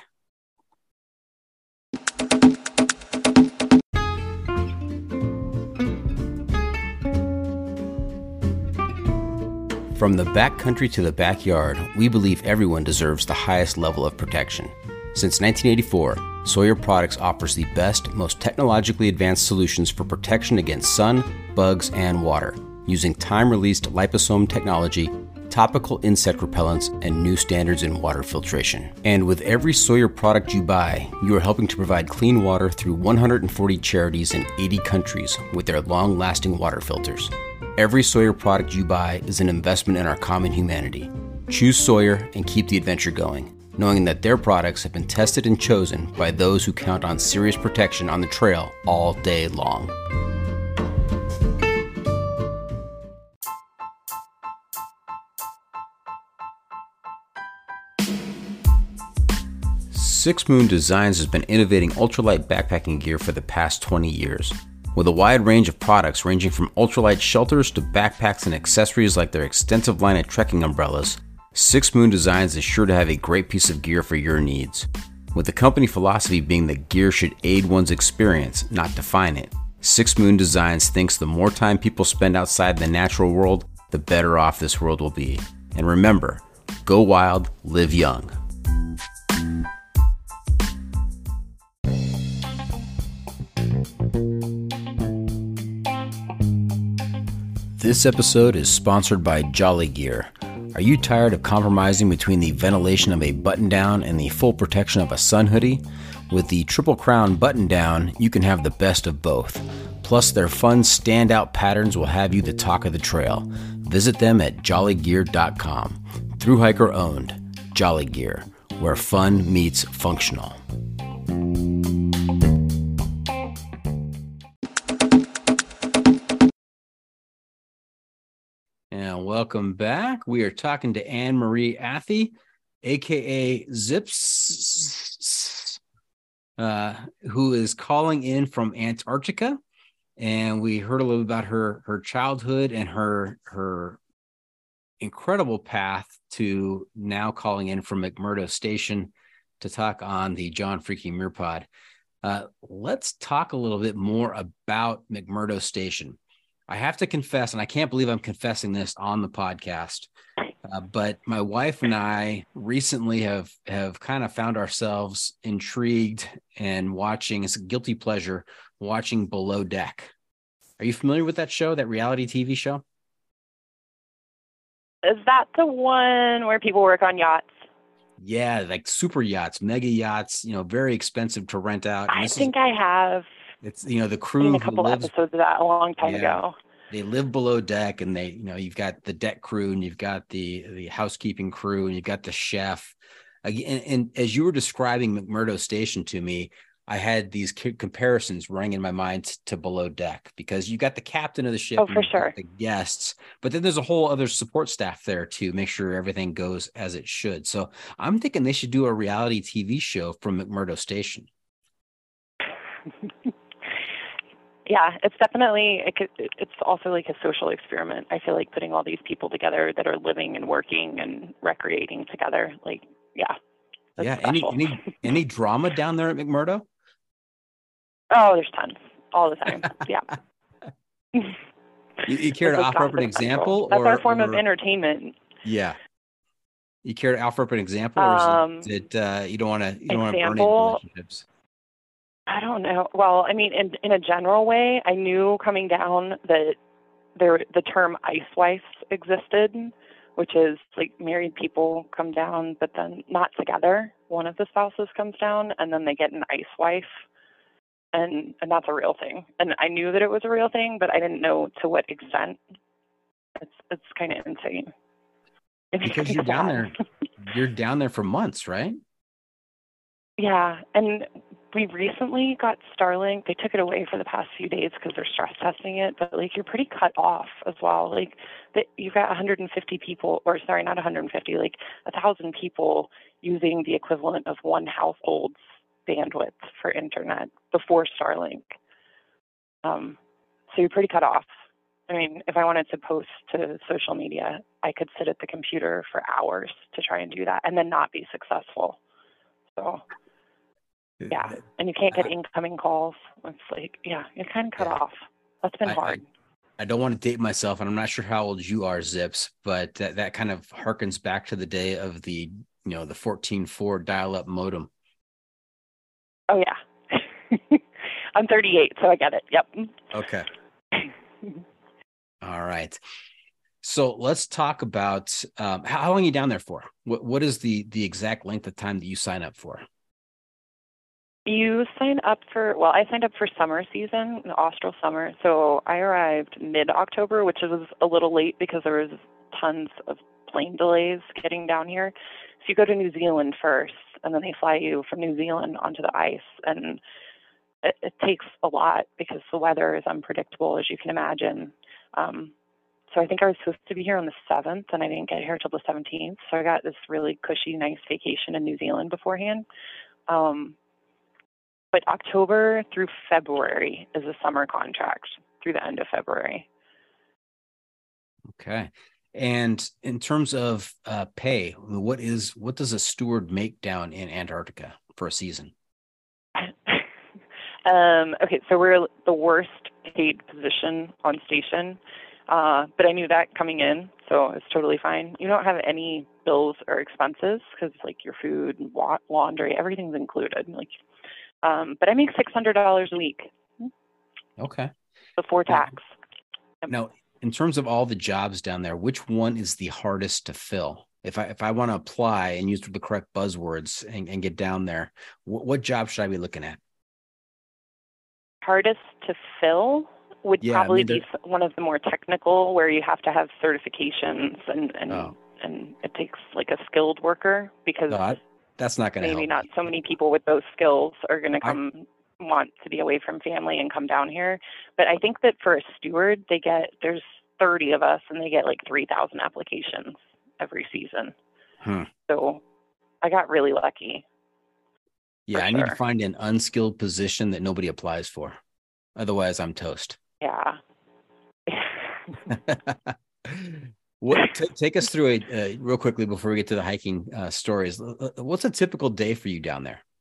From the backcountry to the backyard, we believe everyone deserves the highest level of protection. Since nineteen eighty-four, Sawyer Products offers the best, most technologically advanced solutions for protection against sun, bugs, and water, using time-released liposome technology, topical insect repellents, and new standards in water filtration. And with every Sawyer product you buy, you are helping to provide clean water through one hundred forty charities in eighty countries with their long-lasting water filters. Every Sawyer product you buy is an investment in our common humanity. Choose Sawyer and keep the adventure going, knowing that their products have been tested and chosen by those who count on serious protection on the trail all day long. Six Moon Designs has been innovating ultralight backpacking gear for the past twenty years. With a wide range of products ranging from ultralight shelters to backpacks and accessories like their extensive line of trekking umbrellas, Six Moon Designs is sure to have a great piece of gear for your needs. With the company philosophy being that gear should aid one's experience, not define it, Six Moon Designs thinks the more time people spend outside the natural world, the better off this world will be. And remember, go wild, live young. This episode is sponsored by Jolly Gear. Are you tired of compromising between the ventilation of a button-down and the full protection of a sun hoodie? With the Triple Crown button-down, you can have the best of both. Plus, their fun standout patterns will have you the talk of the trail. Visit them at jolly gear dot com. Thru Hiker owned, Jolly Gear, where fun meets functional. And welcome back. We are talking to Anne Marie Athey, aka Zips, uh, who is calling in from Antarctica. And we heard a little about her her childhood and her her incredible path to now calling in from McMurdo Station to talk on the John Freaking Muir Pod. Uh, let's talk a little bit more about McMurdo Station. I have to confess, and I can't believe I'm confessing this on the podcast, uh, but my wife and I recently have have kind of found ourselves intrigued and watching, it's a guilty pleasure, watching Below Deck. Are you familiar with that show, that reality T V show? Is that the one where people work on yachts? Yeah, like super yachts, mega yachts, you know, very expensive to rent out. And I this think is, I have it's, you know, the seen crew a who couple lives, episodes of that a long time yeah, ago. they live below deck, and they, you know, you've got the deck crew and you've got the, the housekeeping crew and you've got the chef. Again, and, and as you were describing McMurdo Station to me, I had these comparisons running in my mind to Below Deck, because you got the captain of the ship, Oh, for sure, the guests, but then there's a whole other support staff there to make sure everything goes as it should. So I'm thinking they should do a reality T V show from McMurdo Station. Yeah, it's definitely, it could, it's also like a social experiment. I feel like putting all these people together that are living and working and recreating together, like, yeah. Yeah. Special. Any, any, any drama down there at McMurdo? Oh, there's tons all the time. Yeah. you, you care to offer up an example? That's or, our form or, of entertainment. Yeah. You care to offer up an example, or Um, is it, it uh, you don't want to, you don't want to burn any example, relationships? I don't know. Well, I mean, in in a general way, I knew coming down that there the term ice wife existed, which is like married people come down, but then not together. One of the spouses comes down, and then they get an ice wife, and and that's a real thing. And I knew that it was a real thing, but I didn't know to what extent. It's it's kind of insane. Because you're down there, you're down there for months, right? Yeah, and we recently got Starlink. They took it away for the past few days because they're stress testing it, but like you're pretty cut off as well. Like that, you've got one hundred fifty people, or sorry, not one hundred fifty, like a thousand people using the equivalent of one household's bandwidth for internet before Starlink. Um, so you're pretty cut off. I mean, if I wanted to post to social media, I could sit at the computer for hours to try and do that and then not be successful. So, yeah. And you can't get incoming calls. It's like, yeah, you're kind of cut yeah. off. That's been I, hard. I, I don't want to date myself, and I'm not sure how old you are, Zips, but that, that kind of harkens back to the day of the, you know, the fourteen four dial-up modem. Oh, yeah. I'm thirty-eight, so I get it. Yep. Okay. All right. So let's talk about um, how, how long are you down there for? What What is the the exact length of time that you sign up for? You sign up for, well, I signed up for summer season, the austral summer. So I arrived mid-October, which was a little late because there was tons of plane delays getting down here. So you go to New Zealand first, and then they fly you from New Zealand onto the ice. And it, it takes a lot because the weather is unpredictable, as you can imagine. Um, so I think I was supposed to be here on the seventh, and I didn't get here till the seventeenth. So I got this really cushy, nice vacation in New Zealand beforehand, Um, but October through February is a summer contract through the end of February. Okay. And in terms of uh, pay, what is what does a steward make down in Antarctica for a season? um, okay, so we're the worst paid position on station, uh, but I knew that coming in, so it's totally fine. You don't have any bills or expenses because like your food, wa- laundry, everything's included. Like, um, but I make six hundred dollars a week. Okay. Before tax. Now, now, in terms of all the jobs down there, which one is the hardest to fill? If I if I want to apply and use the correct buzzwords and, and get down there, what, what job should I be looking at? Hardest to fill would Yeah, probably I mean, be one of the more technical, where you have to have certifications and and, oh. and it takes like a skilled worker, because no, I, that's not going to help. maybe not me. so many people with those skills are going to come I, want to be away from family and come down here. But I think that for a steward, they get, there's thirty of us and they get like three thousand applications every season. hmm. So I got really lucky. Yeah, I sure. need to find an unskilled position that nobody applies for. Otherwise, I'm toast. Yeah. What t- take us through it uh, real quickly before we get to the hiking uh, stories. What's a typical day for you down there?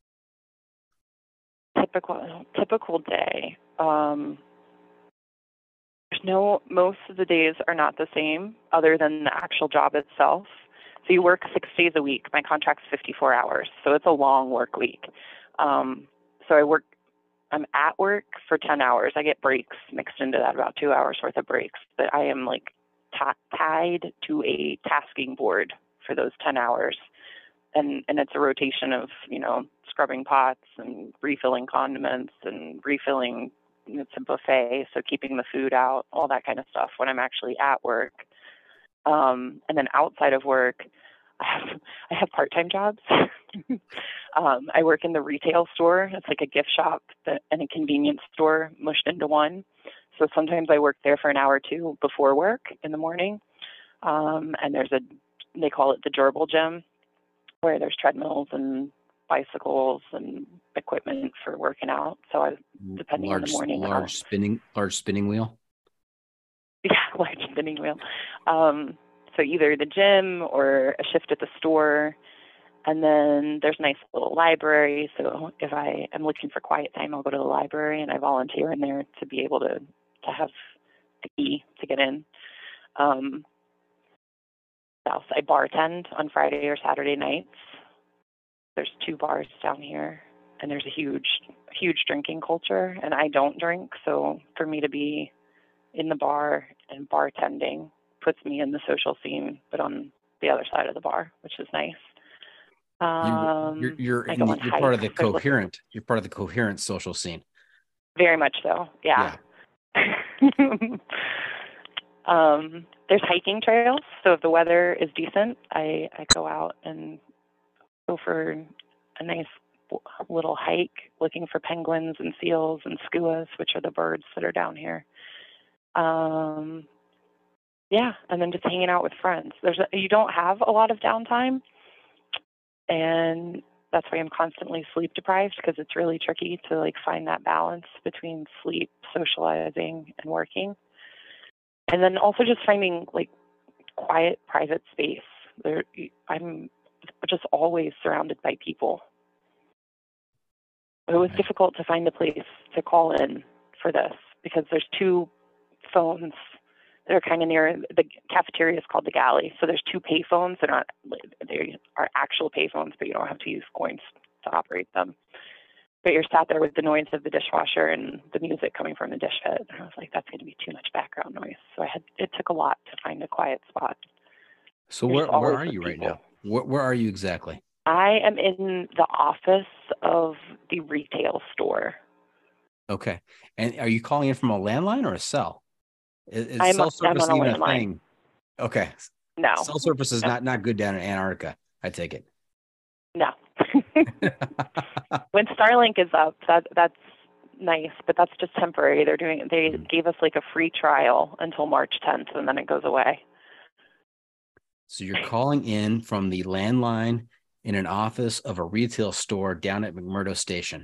Typical typical day. Um, there's no most of the days are not the same, other than the actual job itself. So you work six days a week. My contract's fifty-four hours, so it's a long work week. Um, so I work. I'm at work for ten hours. I get breaks mixed into that, about two hours worth of breaks. But I am like t- tied to a tasking board for those ten hours. And and it's a rotation of, you know, scrubbing pots and refilling condiments and refilling, it's a buffet, so keeping the food out, all that kind of stuff when I'm actually at work. Um, and then outside of work, I have, I have part-time jobs. um, I work in the retail store. It's like a gift shop that, and a convenience store mushed into one. So sometimes I work there for an hour or two before work in the morning. Um, and there's a, they call it the gerbil gym, where there's treadmills and bicycles and equipment for working out. So I, depending large, on the morning, large I'll, spinning, large spinning wheel. Yeah, large spinning wheel. Um, so either the gym or a shift at the store. And then there's a nice little library. So if I am looking for quiet time, I'll go to the library and I volunteer in there to be able to, to have the key to get in. Um, else? I bartend on Friday or Saturday nights. There's two bars down here, and there's a huge, huge drinking culture, and I don't drink. So for me to be in the bar and bartending puts me in the social scene, but on the other side of the bar, which is nice. Um, you're you're, I in go the, on you're part of the hikes. There's coherent. You're part of the coherent social scene. Very much so. Yeah. yeah. um, there's hiking trails. So if the weather is decent, I, I go out and go for a nice little hike, looking for penguins and seals and skuas, which are the birds that are down here. Um, yeah, and then just hanging out with friends. There's a, you don't have a lot of downtime, and that's why I'm constantly sleep deprived, because it's really tricky to like find that balance between sleep, socializing, and working. And then also just finding like quiet, private space. There, I'm just always surrounded by people. It was Right. difficult to find a place to call in for this, because there's two phones that are kind of near the cafeteria. Is called the galley. So there's two pay phones. They're not, they are actual pay phones, but you don't have to use coins to operate them. But you're sat there with the noise of the dishwasher and the music coming from the dish pit. And I was like, that's going to be too much background noise. So I had, it took a lot to find a quiet spot. So There's where where always are with you right people. now? Where where are you exactly? I am in the office of the retail store. Okay. And are you calling in from a landline or a cell? Is, is I'm, cell service I'm on a even a landline. thing? Okay. No. Cell service is No. not, not good down in Antarctica, I take it. No. When Starlink is up, that that's nice, but that's just temporary. They're doing they Mm. gave us like a free trial until March tenth, and then it goes away. So you're calling in from the landline in an office of a retail store down at McMurdo Station.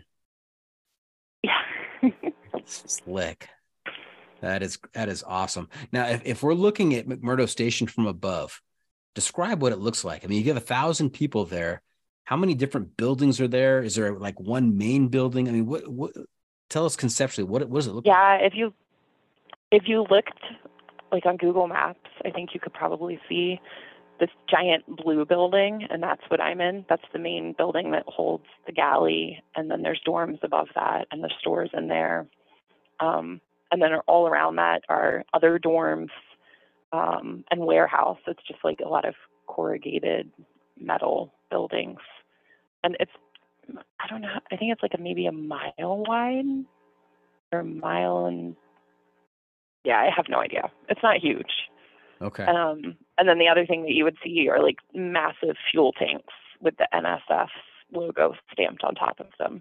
Yeah. Slick. That is that is awesome. Now, if, if we're looking at McMurdo Station from above, describe what it looks like. I mean, you have a thousand people there. How many different buildings are there? Is there like one main building? I mean, what what tell us conceptually, what, what does it look yeah, like? Yeah, if you if you looked like on Google Maps, I think you could probably see this giant blue building, and that's what I'm in. That's the main building that holds the galley, and then there's dorms above that, and the stores in there. Um, and then all around that are other dorms um, and warehouse. It's just like a lot of corrugated metal buildings, and it's I don't know. I think it's like a, maybe a mile wide or a mile and yeah, I have no idea. It's not huge. Okay. Um, and then the other thing that you would see are like massive fuel tanks with the N S F logo stamped on top of them.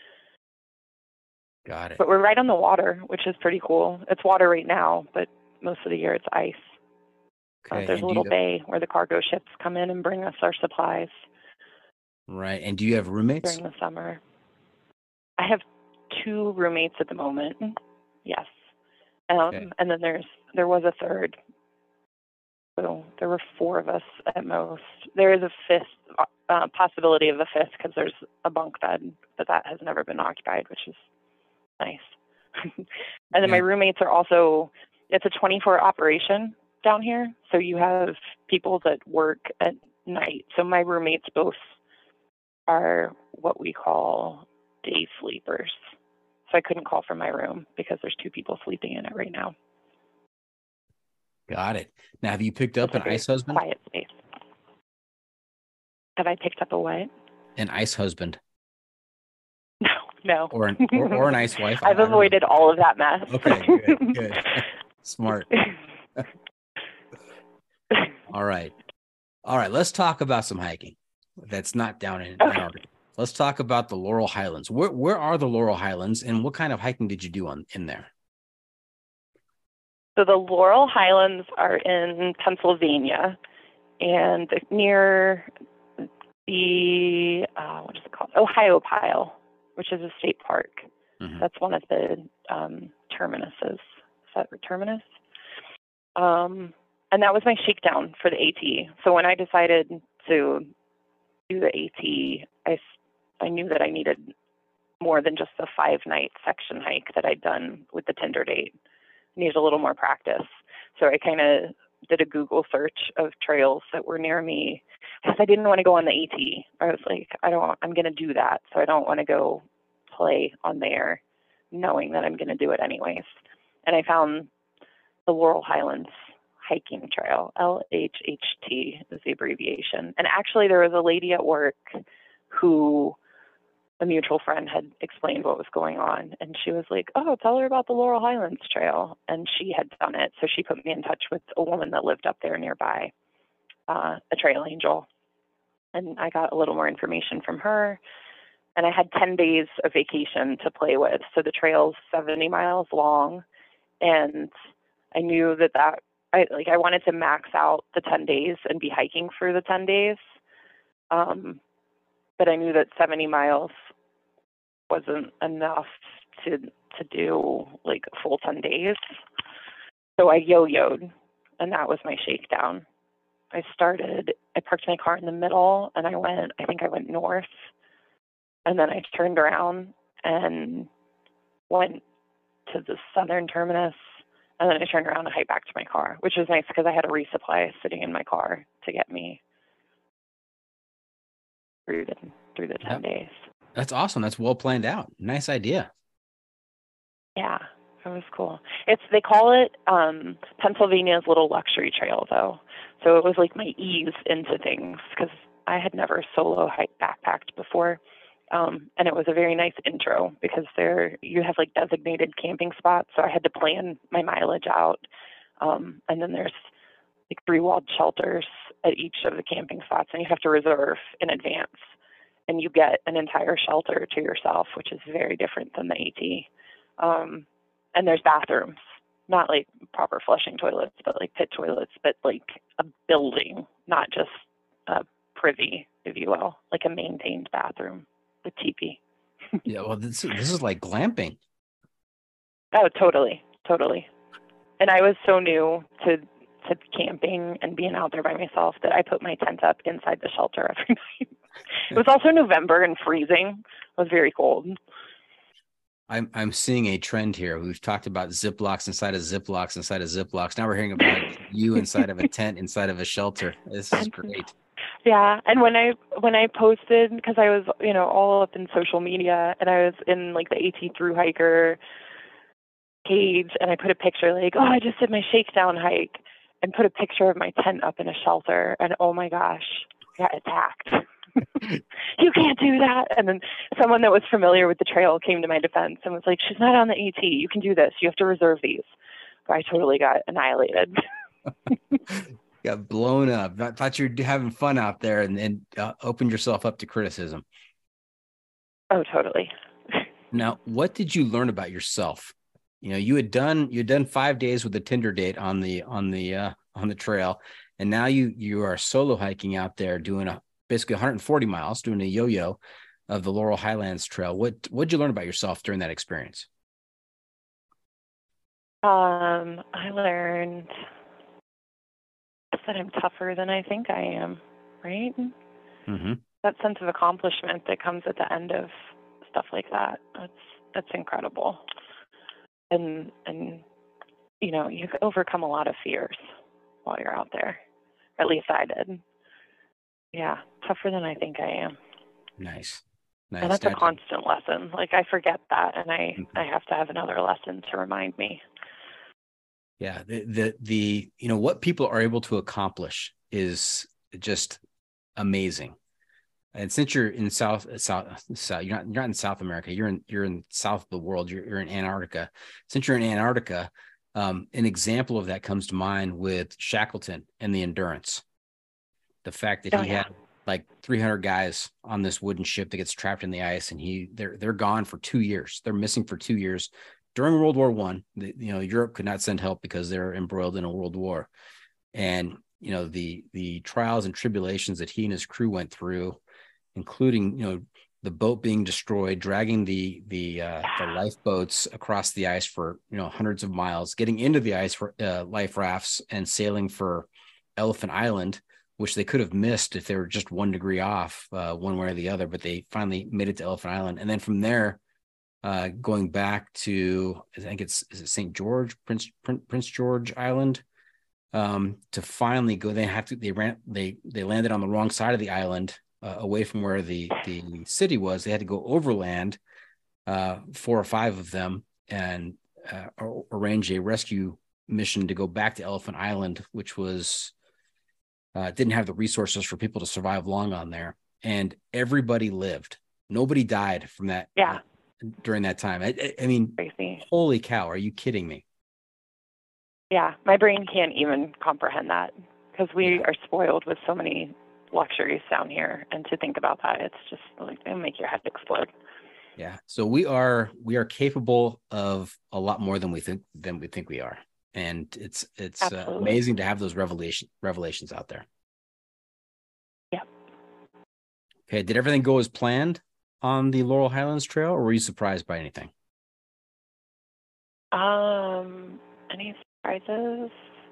Got it. But we're right on the water, which is pretty cool. It's water right now, but most of the year it's ice. Okay. Uh, there's and a little you, bay where the cargo ships come in and bring us our supplies. Right. And do you have roommates? During the summer. I have two roommates at the moment. Yes. Um, okay. And then there's there was a third. So there were four of us at most. There is a fifth uh, possibility of a fifth because there's a bunk bed, but that has never been occupied, which is nice. And then Yeah. my roommates are also, it's a twenty-four operation down here. So you have people that work at night. So my roommates both are what we call day sleepers. So I couldn't call from my room because there's two people sleeping in it right now. Got it. Now, have you picked up It's a an very ice husband? quiet space. Have I picked up a what? An ice husband. No, no. Or an or, or an ice wife. I've avoided all of that mess. Okay, good, good. Smart. All right. All right. Let's talk about some hiking. That's not down in Okay. Antarctica. Let's talk about the Laurel Highlands. Where where are the Laurel Highlands, and what kind of hiking did you do on in there? So the Laurel Highlands are in Pennsylvania, and near the uh, what is it called? Ohiopyle, which is a state park. Mm-hmm. That's one of the um, terminuses. Is that the terminus? Um, and that was my shakedown for the AT. So when I decided to do the AT, I, I knew that I needed more than just a five-night section hike that I'd done with the Tinder date. I needed a little more practice. So I kind of did a Google search of trails that were near me because I didn't want to go on the AT. I was like, I don't, I'm going to do that. So I don't want to go play on there knowing that I'm going to do it anyways. And I found the Laurel Highlands Hiking Trail, L H H T is the abbreviation. And actually there was a lady at work who a mutual friend had explained what was going on. And she was like, oh, tell her about the Laurel Highlands Trail. And she had done it. So she put me in touch with a woman that lived up there nearby, uh, a trail angel. And I got a little more information from her. And I had ten days of vacation to play with. So the trail's seventy miles long. And I knew that that, I like, I wanted to max out the ten days and be hiking for the ten days. Um, but I knew that seventy miles wasn't enough to, to do like a full ten days. So I yo-yoed, and that was my shakedown. I started, I parked my car in the middle, and I went, I think I went north. And then I turned around and went to the southern terminus. And then I turned around and hiked back to my car, which was nice because I had a resupply sitting in my car to get me through the, through the ten Yep. days. That's awesome. That's well planned out. Nice idea. Yeah, it was cool. It's, they call it um, Pennsylvania's Little Luxury Trail, though. So it was like my ease into things because I had never solo hiked backpacked before. Um, and it was a very nice intro because there you have like designated camping spots. So I had to plan my mileage out. Um, and then there's like three walled shelters at each of the camping spots, and you have to reserve in advance. And you get an entire shelter to yourself, which is very different than the AT. Um, and there's bathrooms, not like proper flushing toilets, but like pit toilets, but like a building, not just a privy if you will, like a maintained bathroom with teepee. Yeah, well, this this is like glamping. Oh, totally, totally. And I was so new to to camping and being out there by myself that I put my tent up inside the shelter every night. It was also November and freezing. It was very cold. I'm I'm seeing a trend here. We've talked about Ziplocs inside of Ziplocs inside of Ziplocs. Now we're hearing about you inside of a tent inside of a shelter. This is great. Yeah, and when I when I posted, because I was you know all up in social media, and I was in like the AT Thru Hiker page, and I put a picture like, oh, I just did my shakedown hike, and put a picture of my tent up in a shelter, and oh my gosh, I got attacked. You can't do that. And then someone that was familiar with the trail came to my defense and was like, she's not on the AT. You can do this. You have to reserve these. But I totally got annihilated. Got blown up. I thought you were having fun out there, and, and uh, opened yourself up to criticism. Oh, totally. Now, what did you learn about yourself? You know, you had done you had done five days with a Tinder date on the on the uh, on the trail, and now you you are solo hiking out there doing a basically one hundred forty miles, doing a yo-yo of the Laurel Highlands Trail. What what did you learn about yourself during that experience? Um, I learned that I'm tougher than I think I am, right? Mm-hmm. That sense of accomplishment that comes at the end of stuff like that. That's that's incredible. And and you know, you can overcome a lot of fears while you're out there. At least I did. Yeah, tougher than I think I am. Nice. Nice. And that's a Gotcha. constant lesson. Like I forget that, and I, Mm-hmm. I have to have another lesson to remind me. Yeah, the, the the you know what people are able to accomplish is just amazing. And since you're in South South South, you're not you're not in South America. You're in you're in South of the world. You're you're in Antarctica. Since you're in Antarctica, um, an example of that comes to mind with Shackleton and the Endurance. The fact that Oh, he yeah. had like three hundred guys on this wooden ship that gets trapped in the ice, and he they're they're gone for two years. They're missing for two years. During World War One, you know, Europe could not send help because they're embroiled in a world war. And, you know, the the trials and tribulations that he and his crew went through, including, you know, the boat being destroyed, dragging the the uh, the lifeboats across the ice for, you know, hundreds of miles, getting into the ice for uh, life rafts and sailing for Elephant Island, which they could have missed if they were just one degree off uh, one way or the other, but they finally made it to Elephant Island. And then from there, uh, going back to, I think it's, is it Saint George, Prince, Prince, Prince George Island, um, to finally go, they have to, they ran, they, they landed on the wrong side of the island, uh, away from where the, the city was. They had to go overland, uh, four or five of them, and uh, arrange a rescue mission to go back to Elephant Island, which was, uh, didn't have the resources for people to survive long on there. And everybody lived. Nobody died from that. Yeah. Uh, during that time. I, I mean, Crazy. Holy cow. Are you kidding me? Yeah. My brain can't even comprehend that because we Yeah. are spoiled with so many luxuries down here. And to think about that, it's just like, it'll make your head explode. Yeah. So we are, we are capable of a lot more than we think, than we think we are. And it's, it's uh, amazing to have those revelation revelations out there. Yeah. Okay. Did everything go as planned on the Laurel Highlands Trail, or were you surprised by anything? Um, any surprises?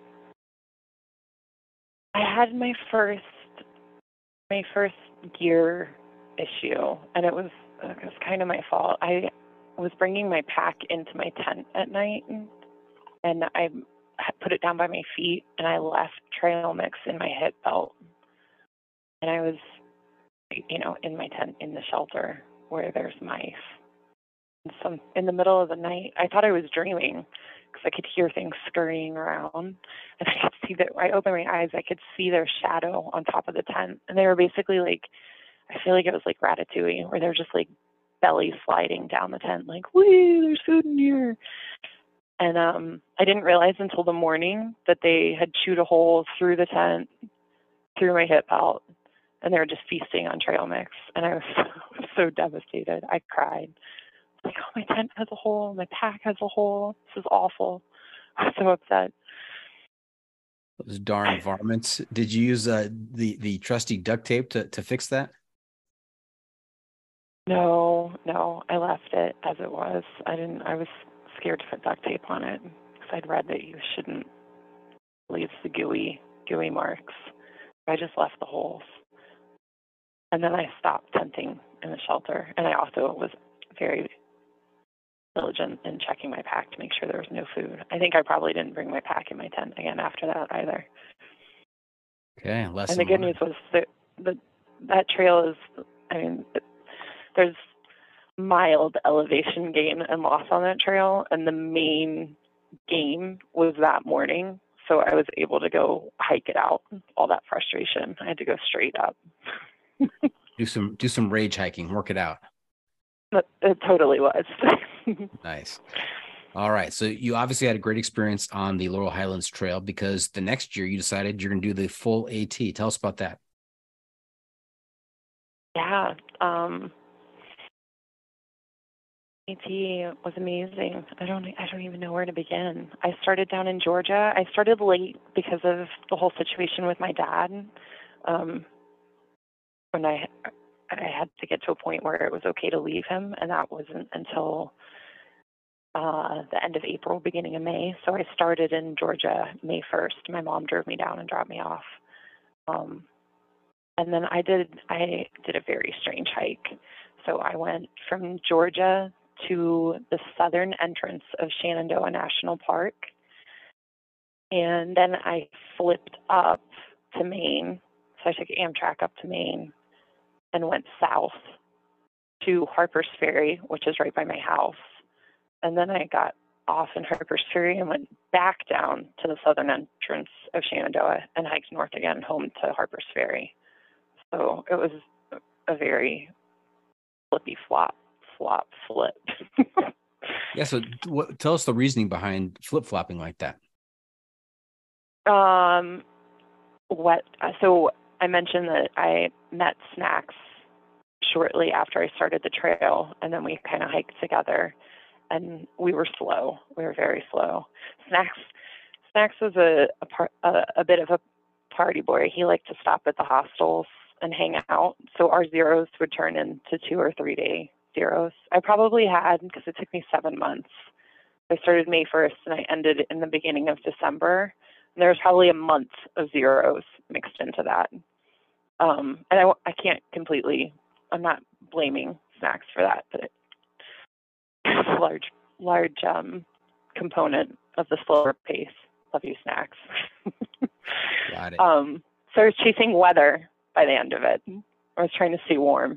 I had my first, my first gear issue, and it was, it was kind of my fault. I was bringing my pack into my tent at night, and I put it down by my feet, and I left trail mix in my hip belt, and I was, you know, in my tent in the shelter where there's mice. And some in the middle of the night, I thought I was dreaming because I could hear things scurrying around, and I could see that. I opened my eyes, I could see their shadow on top of the tent, and they were basically like, I feel like it was like Ratatouille, where they're just like belly sliding down the tent, like, wee, there's food in here. And um, I didn't realize until the morning that they had chewed a hole through the tent, through my hip belt, and they were just feasting on trail mix. And I was so, so devastated. I cried. Like, oh, my tent has a hole. My pack has a hole. This is awful. I was so upset. Those darn varmints. Did you use uh, the the trusty duct tape to to fix that? No, no, I left it as it was. I didn't. I was scared to put duct tape on it because I'd read that you shouldn't leave the gooey gooey marks. I just left the holes, and then I stopped tenting in the shelter. And I also was very diligent in checking my pack to make sure there was no food. I think I probably didn't bring my pack in my tent again after that either. Okay, lesson And the good learned. news was that the that trail is, I mean, there's mild elevation gain and loss on that trail, and the main gain was that morning. So I was able to go hike it out. All that frustration, I had to go straight up. Do some do some rage hiking, work it out. It, it totally was. Nice. All right. So you obviously had a great experience on the Laurel Highlands Trail because the next year you decided you're going to do the full AT. Tell us about that. Yeah. Um, AT was amazing. I don't I don't even know where to begin. I started down in Georgia. I started late because of the whole situation with my dad. Um, when I I had to get to a point where it was okay to leave him, and that wasn't until uh, the end of April, beginning of May. So I started in Georgia May first. My mom drove me down and dropped me off. Um, and then I did I did a very strange hike. So I went from Georgia to the southern entrance of Shenandoah National Park. And then I flipped up to Maine. So I took Amtrak up to Maine and went south to Harper's Ferry, which is right by my house. And then I got off in Harper's Ferry and went back down to the southern entrance of Shenandoah and hiked north again home to Harper's Ferry. So it was a very flippy flop, flop, flip. Yeah. So what, tell us the reasoning behind flip flopping like that. Um, what? So I mentioned that I met Snacks shortly after I started the trail, and then we kind of hiked together, and we were slow. We were very slow. Snacks, Snacks was a a, par, a a bit of a party boy. He liked to stop at the hostels and hang out. So our zeros would turn into two or three day zeros. I probably had, because it took me seven months. I started May first and I ended in the beginning of December. And there was probably a month of zeros mixed into that. Um, and I, I can't completely, I'm not blaming Snacks for that, but it's a large, large um, component of the slower pace. Love you, Snacks. Got it. Um, so I was chasing weather by the end of it. I was trying to stay warm.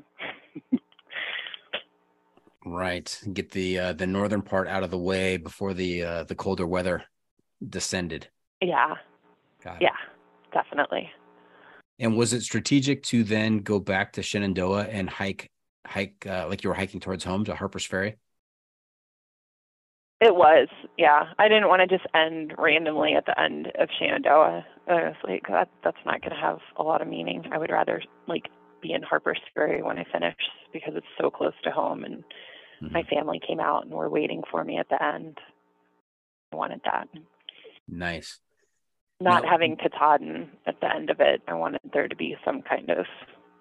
Right. Get the uh, the northern part out of the way before the uh, the colder weather descended. Yeah. Got it. Yeah, definitely. And was it strategic to then go back to Shenandoah and hike hike uh, like you were hiking towards home to Harper's Ferry? It was, yeah. I didn't want to just end randomly at the end of Shenandoah. I was like, that, that's not going to have a lot of meaning. I would rather like be in Harper's Ferry when I finish because it's so close to home, and mm-hmm. my family came out and were waiting for me at the end. I wanted that. Nice. Not now, having Katahdin at the end of it. I wanted there to be some kind of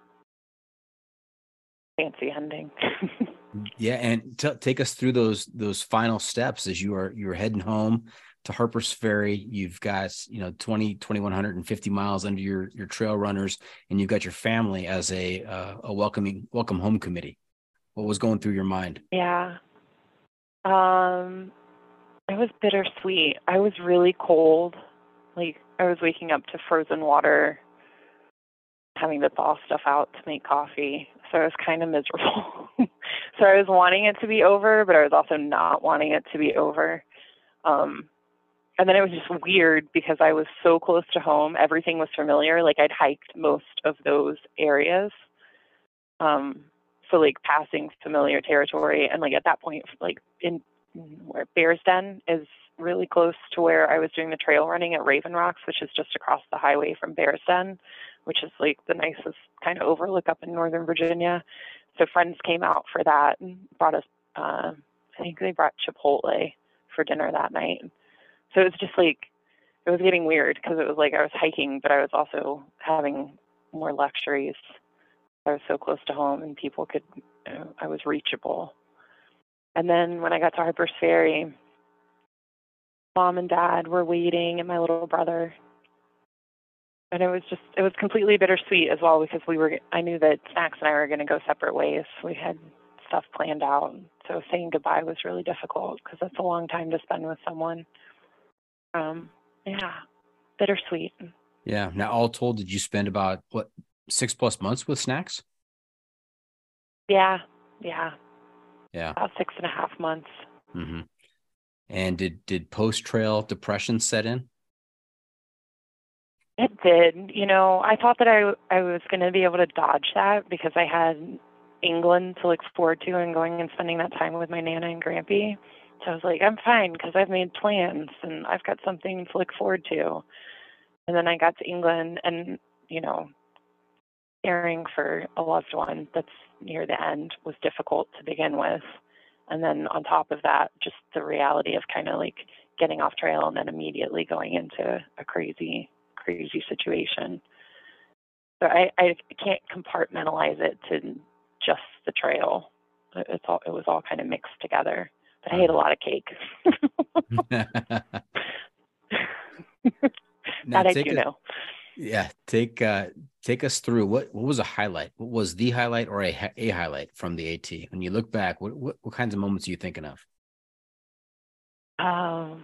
fancy ending. Yeah, and t- take us through those those final steps as you are you're heading home to Harper's Ferry. You've got, you know, twenty, twenty-one fifty miles under your your trail runners, and you've got your family as a uh, a welcoming welcome home committee. What was going through your mind? Yeah, um, it was bittersweet. I was really cold. Like I was waking up to frozen water, having to thaw stuff out to make coffee. So I was kind of miserable. So I was wanting it to be over, but I was also not wanting it to be over. Um, and then it was just weird because I was so close to home. Everything was familiar. Like I'd hiked most of those areas. Um, so like passing familiar territory. And like at that point, like in where Bear's Den is really close to where I was doing the trail running at Raven Rocks, which is just across the highway from Bear's Den, which is like the nicest kind of overlook up in Northern Virginia. So friends came out for that and brought us, uh, I think they brought Chipotle for dinner that night. So it was just like, it was getting weird because it was like I was hiking, but I was also having more luxuries. I was so close to home and people could, you know, I was reachable. And then when I got to Harper's Ferry, mom and dad were waiting and my little brother. And it was just, it was completely bittersweet as well because we were, I knew that Snacks and I were going to go separate ways. We had stuff planned out. So saying goodbye was really difficult because that's a long time to spend with someone. Um, yeah, bittersweet. Yeah. Now, all told, did you spend about, what, six plus months with Snacks? Yeah. Yeah. Yeah. About six and a half months. Mm-hmm. And did, did post-trail depression set in? It did. You know, I thought that I, I was going to be able to dodge that because I had England to look forward to and going and spending that time with my Nana and Grampy. So I was like, I'm fine because I've made plans and I've got something to look forward to. And then I got to England and, you know, caring for a loved one that's near the end was difficult to begin with. And then on top of that, just the reality of kind of like getting off trail and then immediately going into a crazy crazy situation. So I, I can't compartmentalize it to just the trail. It's all, it was all kind of mixed together. But I ate a lot of cake. Now, that I do a, know. Yeah, take uh, take us through what what was a highlight? What was the highlight or a a highlight from the AT? When you look back, what what, what kinds of moments are you thinking of? Um.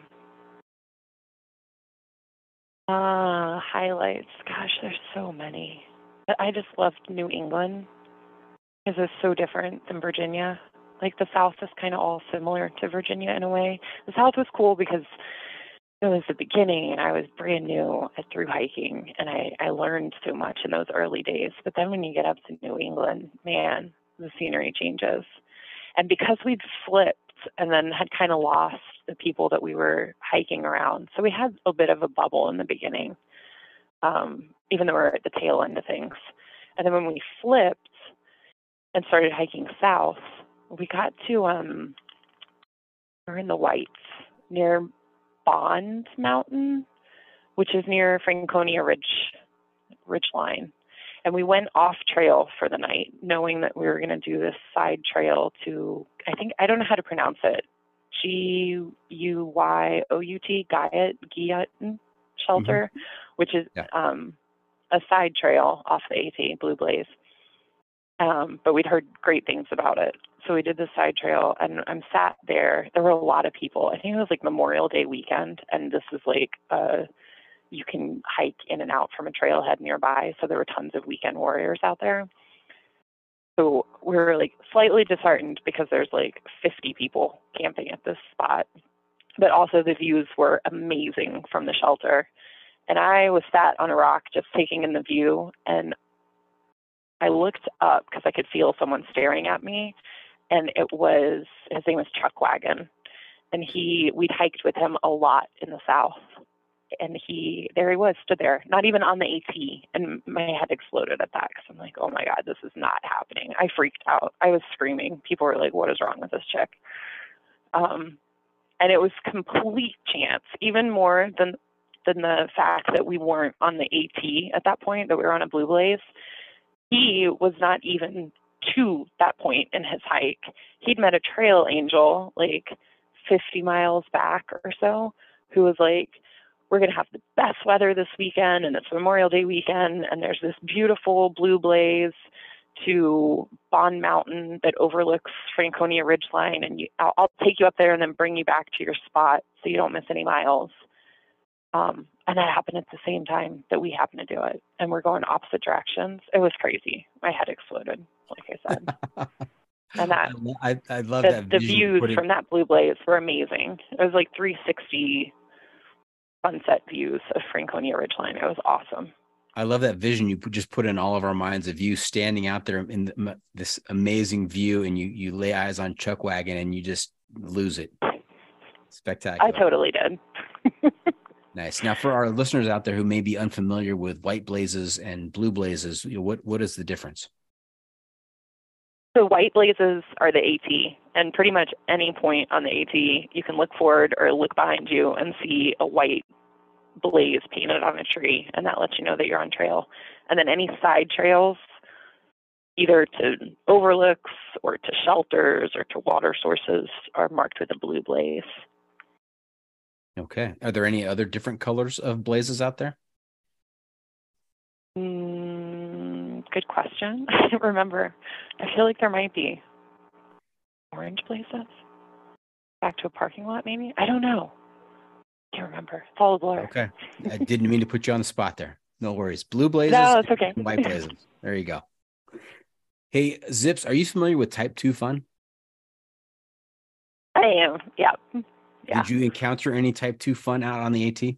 Uh, highlights. Gosh, there's so many. But I just loved New England because it's so different than Virginia. Like the South is kind of all similar to Virginia in a way. The South was cool because it was the beginning and I was brand new at through hiking and I, I learned so much in those early days. But then when you get up to New England, man, the scenery changes. And because we'd flipped and then had kind of lost the people that we were hiking around. So we had a bit of a bubble in the beginning, um, even though we we're at the tail end of things. And then when we flipped and started hiking south, we got to, um, we're in the Whites near Bond Mountain, which is near Franconia Ridge, Ridge Line. And we went off trail for the night, knowing that we were going to do this side trail to, I think, I don't know how to pronounce it, G U Y O U T, Guyot, Guyot Shelter, mm-hmm. which is yeah. um, a side trail off the AT, Blue Blaze. Um, but we'd heard great things about it. So we did the side trail, and I'm sat there. There were a lot of people. I think it was like Memorial Day weekend, and this is like uh you can hike in and out from a trailhead nearby. So there were tons of weekend warriors out there. So we were like slightly disheartened because there's like fifty people camping at this spot. But also the views were amazing from the shelter. And I was sat on a rock just taking in the view. And I looked up because I could feel someone staring at me. And it was, his name was Chuck Wagon. And he, we'd hiked with him a lot in the South. And he, there he was, stood there, not even on the AT. And my head exploded at that because I'm like, oh my God, this is not happening. I freaked out. I was screaming. People were like, what is wrong with this chick? Um, and it was complete chance, even more than than the fact that we weren't on the AT at that point, that we were on a Blue Blaze. He was not even to that point in his hike. He'd met a trail angel like fifty miles back or so who was like, we're going to have the best weather this weekend, and it's Memorial Day weekend, and there's this beautiful Blue Blaze to Bond Mountain that overlooks Franconia Ridgeline, and you, I'll, I'll take you up there and then bring you back to your spot so you don't miss any miles. Um, and that happened at the same time that we happened to do it, and we're going opposite directions. It was crazy. My head exploded, like I said. And that I, I love the, that the vision views putting... from that Blue Blaze were amazing. It was like three sixty sunset views of Franconia Ridgeline. It was awesome. I love that vision you put, just put in all of our minds of you standing out there in the, this amazing view, and you you lay eyes on Chuck Wagon and you just lose it. Spectacular. I totally did. Nice. Now, for our listeners out there who may be unfamiliar with white blazes and blue blazes, you know, what what is the difference? So white blazes are the AT, and pretty much any point on the AT, you can look forward or look behind you and see a white blaze painted on a tree, and that lets you know that you're on trail. And then any side trails, either to overlooks or to shelters or to water sources, are marked with a blue blaze. Okay. Are there any other different colors of blazes out there? Mm, good question. I don't remember. I feel like there might be. Orange blazes? Back to a parking lot, maybe? I don't know. Can't remember. It's all a blur. Okay. I didn't mean to put you on the spot there. No worries. Blue blazes. No, it's okay. And white blazes. There you go. Hey, Zips, are you familiar with Type two Fun? I am. Yeah. Yeah. Did you encounter any Type two Fun out on the AT?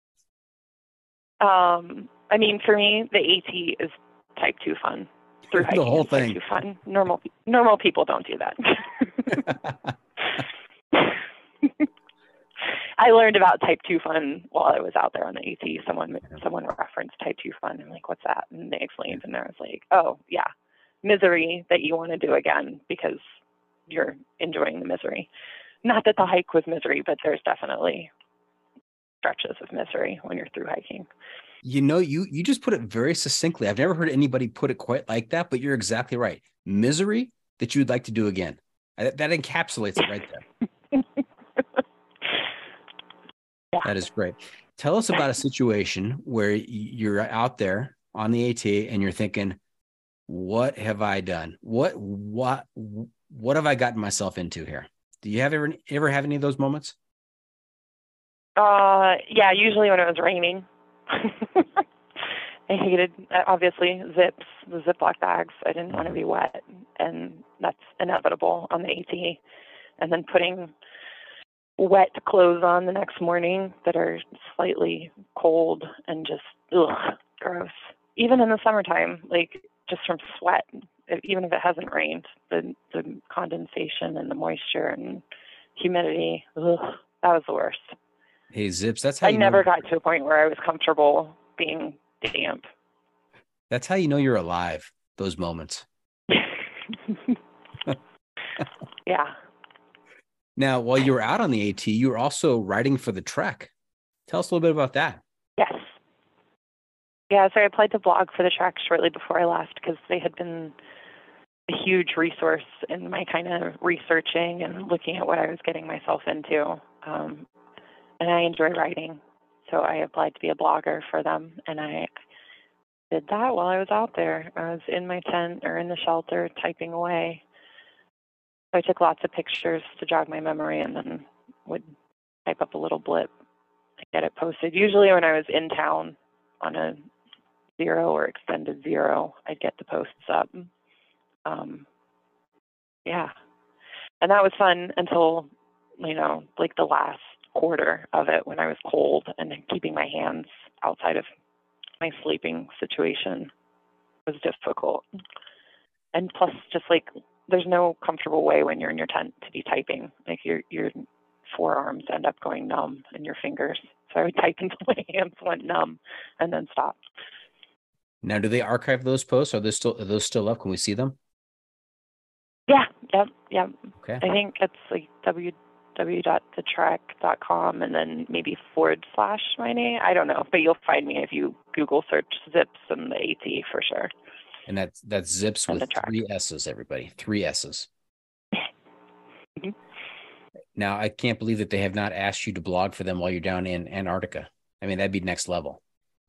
Um, I mean, for me, the AT is Type two Fun. Through hiking The whole is Type thing. two Fun. Normal, normal people don't do that. I learned about Type two Fun while I was out there on the AT. Someone, someone referenced Type two Fun. I'm like, what's that? And they explained, and I was like, oh, yeah, misery that you want to do again because you're enjoying the misery. Not that the hike was misery, but there's definitely stretches of misery when you're through hiking. You know, you you just put it very succinctly. I've never heard anybody put it quite like that, but you're exactly right. Misery that you would like to do again. That, that encapsulates it right there. Yeah. That is great. Tell us about a situation where you're out there on the AT and you're thinking, what have I done? What what what have I gotten myself into here? Do you have ever ever have any of those moments? Uh, yeah, usually when it was raining. I hated, obviously, zips, the Ziploc bags. I didn't want to be wet, and that's inevitable on the AT. And then putting wet clothes on the next morning that are slightly cold and just, ugh, gross. Even in the summertime, like, just from sweat, even if it hasn't rained, the, the condensation and the moisture and humidity, ugh, that was the worst. Hey, Zips, that's how I you never know, got to a point where I was comfortable being damp. that's how you know you're alive, those moments. Yeah. Now, while you were out on the AT, you were also writing for the Trek. Tell us a little bit about that. Yes. Yeah, so I applied to blog for the Trek shortly before I left because they had been a huge resource in my kind of researching and looking at what I was getting myself into. Um, and I enjoy writing, so I applied to be a blogger for them, and I did that while I was out there. I was in my tent or in the shelter typing away. I took lots of pictures to jog my memory and then would type up a little blip and get it posted. Usually when I was in town on a zero or extended zero, I'd get the posts up. Um, yeah. And that was fun until, you know, like the last quarter of it when I was cold and keeping my hands outside of my sleeping situation was difficult. And plus just like there's no comfortable way when you're in your tent to be typing. Like your your forearms end up going numb and your fingers. So I would type until my hands went numb and then stop. Now, do they archive those posts? Are those still are those still up? Can we see them? Yeah, yep, yep. Okay. I think it's like w w w dot the trek dot com and then maybe forward slash my name. I don't know, but you'll find me if you Google search Zips and the AT for sure. And that's that's Zips And with the Trek. three S's, everybody. Three S's. Mhm. Now, I can't believe that they have not asked you to blog for them while you're down in Antarctica. I mean, that'd be next level.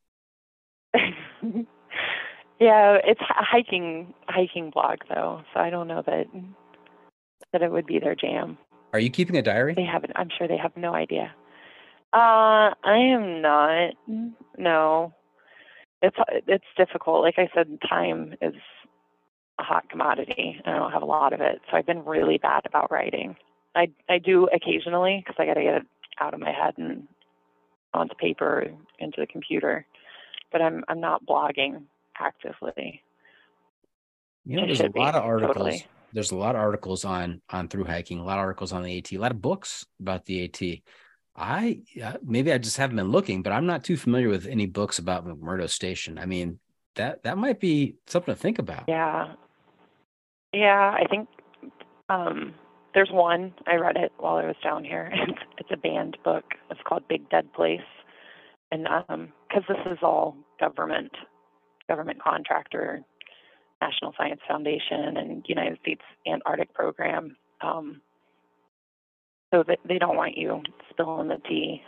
Yeah, it's a hiking hiking blog though, so I don't know that that it would be their jam. Are you keeping a diary? They haven't. I'm sure they have no idea. Uh, I am not. No, it's it's difficult. Like I said, time is a hot commodity. I don't have a lot of it, so I've been really bad about writing. I I do occasionally because I got to get it out of my head and onto paper, into the computer. But I'm I'm not blogging actively. You know, I there's a should be, lot of articles. totally. There's a lot of articles on on through hiking. A lot of articles on the AT. A lot of books about the AT. I uh, maybe I just haven't been looking, but I'm not too familiar with any books about McMurdo Station. I mean, that that might be something to think about. Yeah, yeah. I think um, there's one. I read it while I was down here. It's, it's a banned book. It's called Big Dead Place, and um, because this is all government, government contractor, National Science Foundation, and United States Antarctic Program. Um, so that they don't want you spilling the tea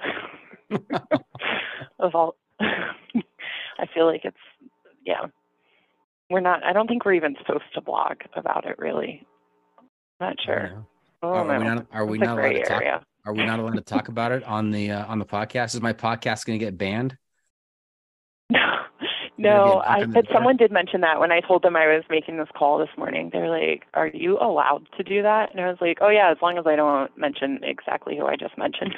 of all. I feel like it's, yeah, we're not, I don't think we're even supposed to blog about it, really. Not sure. Yeah. Oh, Are, no. are we not, are we It's a not allowed to gray talk? area. Are we not allowed to talk about it on the, uh, on the podcast? Is my podcast going to get banned? No, I, but door? someone did mention that when I told them I was making this call this morning. They're like, "Are you allowed to do that?" And I was like, "Oh yeah, as long as I don't mention exactly who I just mentioned."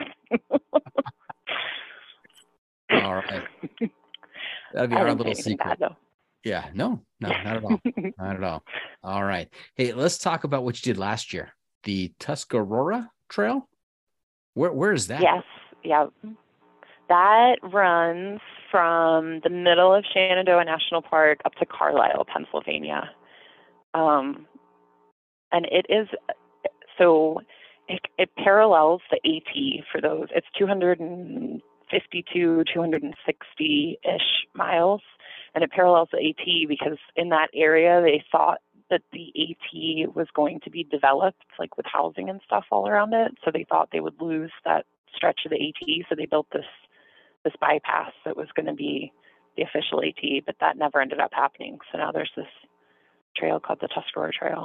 All right. That'd be I our didn't say little anything secret. bad, though. Yeah, no, no, not at all. Not at all. All right. Hey, let's talk about what you did last year. The Tuscarora Trail. Where where is that? Yes, yeah. That runs from the middle of Shenandoah National Park up to Carlisle, Pennsylvania. Um, and it is, so it, it parallels the AT for those. It's two hundred fifty-two, two hundred sixty-ish miles. And it parallels the AT because in that area, they thought that the AT was going to be developed, like with housing and stuff all around it. So they thought they would lose that stretch of the AT. So they built this this bypass that was going to be the official AT, but that never ended up happening. So now there's this trail called the Tuscarora Trail.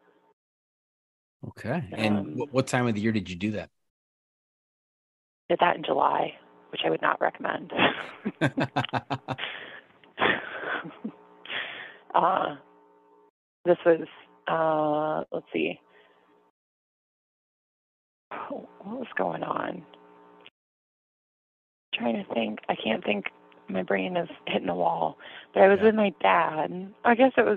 Okay. And Um, what, what time of the year did you do that? Did that in July, which I would not recommend. uh, this was, uh, let's see, what was going on? Trying to think. I can't think. My brain is hitting the wall. But I was Yeah. with my dad. I guess it was,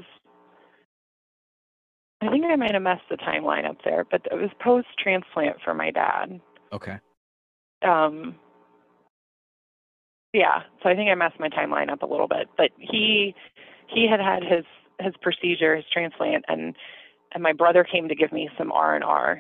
I think I might have messed the timeline up there, but it was post-transplant for my dad. Okay. Um, yeah, so I think I messed my timeline up a little bit. But he he had had his, his procedure, his transplant, and and my brother came to give me some R and R.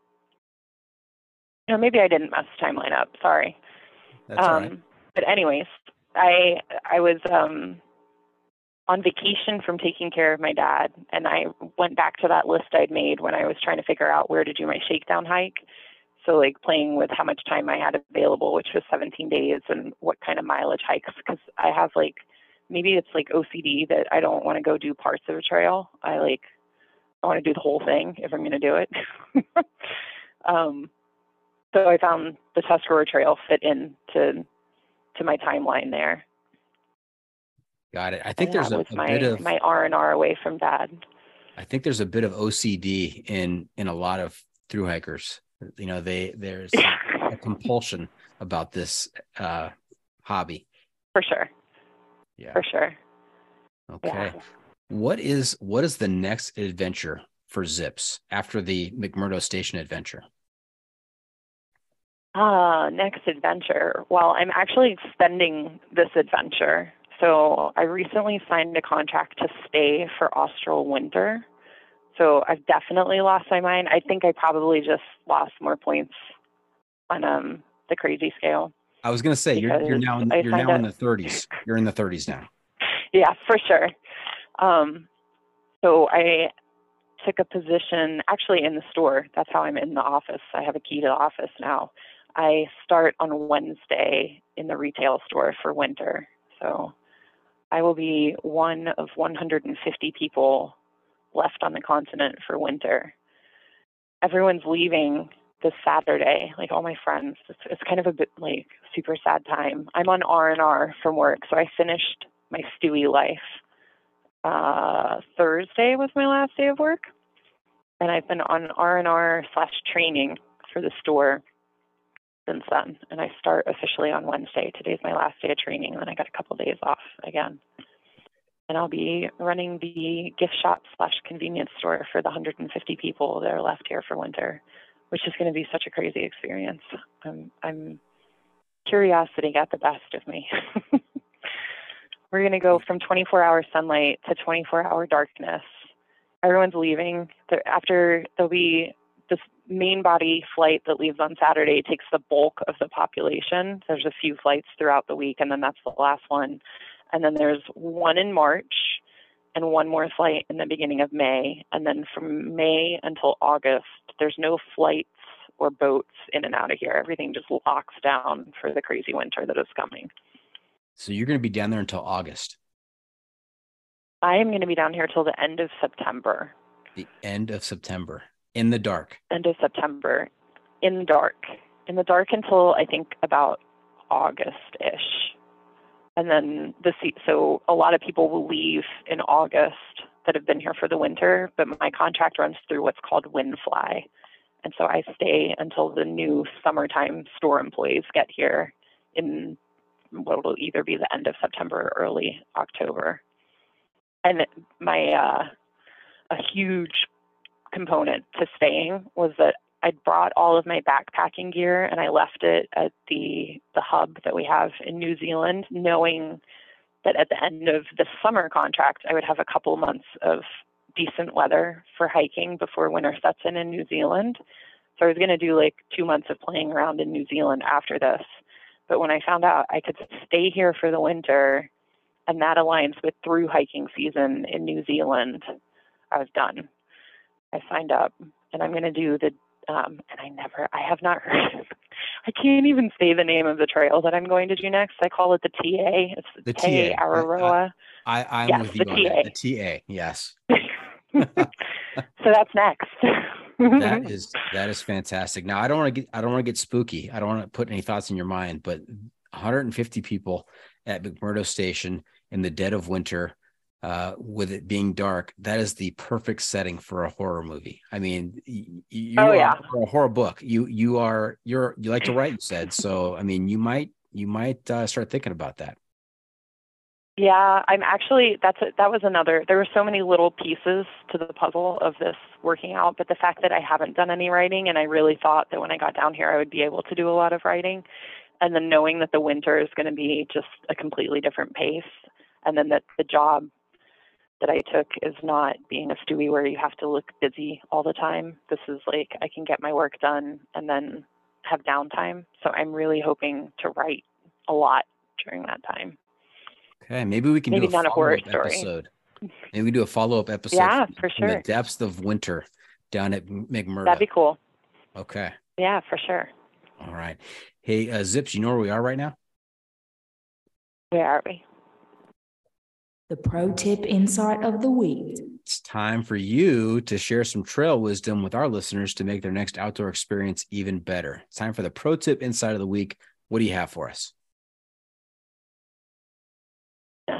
No, maybe I didn't mess the timeline up. Sorry. That's um, all right. But anyways, I I was um, on vacation from taking care of my dad, and I went back to that list I'd made when I was trying to figure out where to do my shakedown hike. So like playing with how much time I had available, which was seventeen days, and what kind of mileage hikes, because I have like, maybe it's like O C D that I don't want to go do parts of a trail. I like, I want to do the whole thing if I'm going to do it. um, so I found the Tuscarora Trail fit in to, to my timeline there. Got it. I think And there's that a, was a my, bit of my R and R away from Dad. I think there's a bit of O C D in in a lot of thru hikers. You know, they there's a compulsion about this uh, hobby. For sure. Yeah. For sure. Okay. Yeah. What is what is the next adventure for Zips after the McMurdo Station adventure? Ah, next adventure. Well, I'm actually extending this adventure. So I recently signed a contract to stay for Austral winter. So I've definitely lost my mind. I think I probably just lost more points on um the crazy scale. I was going to say you're you're now in, I you're signed now in up- the thirties. You're in the thirties now. Yeah, for sure. Um, so I took a position actually in the store. That's how I'm in the office. I have a key to the office now. I start on Wednesday in the retail store for winter. So I will be one of one hundred fifty people left on the continent for winter. Everyone's leaving this Saturday, like all my friends. It's, it's kind of a bit like super sad time. I'm on R and R from work, so I finished my Stewie life. Uh, Thursday was my last day of work, and I've been on R and R slash training for the store since then. And I start officially on Wednesday. Today's my last day of training, and then I got a couple of days off again. And I'll be running the gift shop slash convenience store for the one hundred fifty people that are left here for winter, which is going to be such a crazy experience. I'm, I'm curiosity got the best of me. We're going to go from twenty-four hour sunlight to twenty-four hour darkness. Everyone's leaving. They're, after there'll be this main body flight that leaves on Saturday takes the bulk of the population. There's a few flights throughout the week, and then that's the last one. And then there's one in March and one more flight in the beginning of May. And then from May until August, there's no flights or boats in and out of here. Everything just locks down for the crazy winter that is coming. So you're going to be down there until August? I am going to be down here till the end of September. The end of September, in the dark. End of September, in the dark. In the dark until I think about August-ish. And then the so a lot of people will leave in August that have been here for the winter, but my contract runs through what's called Windfly. And so I stay until the new summertime store employees get here in what will either be the end of September or early October. And my uh, a huge component to staying was that I brought all of my backpacking gear and I left it at the the hub that we have in New Zealand, knowing that at the end of the summer contract, I would have a couple months of decent weather for hiking before winter sets in in New Zealand. So I was going to do like two months of playing around in New Zealand after this. But when I found out I could stay here for the winter, and that aligns with through hiking season in New Zealand, I was done. I signed up, and I'm going to do the, um, and I never, I have not heard, I can't even say the name of the trail that I'm going to do next. I call it the T A. It's the Te Araroa. I, I, I'm yes, with you the on T A. that. The T A, yes. So that's next. That is that is fantastic. Now I don't want to get I don't want to get spooky. I don't want to put any thoughts in your mind, but one hundred fifty people at McMurdo Station in the dead of winter, uh, with it being dark, that is the perfect setting for a horror movie. I mean, you oh, are yeah. for a horror book. You you are you're you like to write, you said. So I mean, you might you might uh, start thinking about that. Yeah, I'm actually, that's a, that was another, there were so many little pieces to the puzzle of this working out, but the fact that I haven't done any writing, and I really thought that when I got down here, I would be able to do a lot of writing, and then knowing that the winter is going to be just a completely different pace, and then that the job that I took is not being a Stewie where you have to look busy all the time. This is like, I can get my work done and then have downtime. So I'm really hoping to write a lot during that time. Okay, maybe we can maybe do a not a horror story. episode. Maybe we do a follow-up episode. Yeah, from, for from sure. the depths of winter down at McMurdo. That'd be cool. Okay. Yeah, for sure. All right. Hey, uh, Zips, you know where we are right now? Where are we? The pro tip insight of the week. It's time for you to share some trail wisdom with our listeners to make their next outdoor experience even better. It's time for the pro tip insight of the week. What do you have for us? Yes.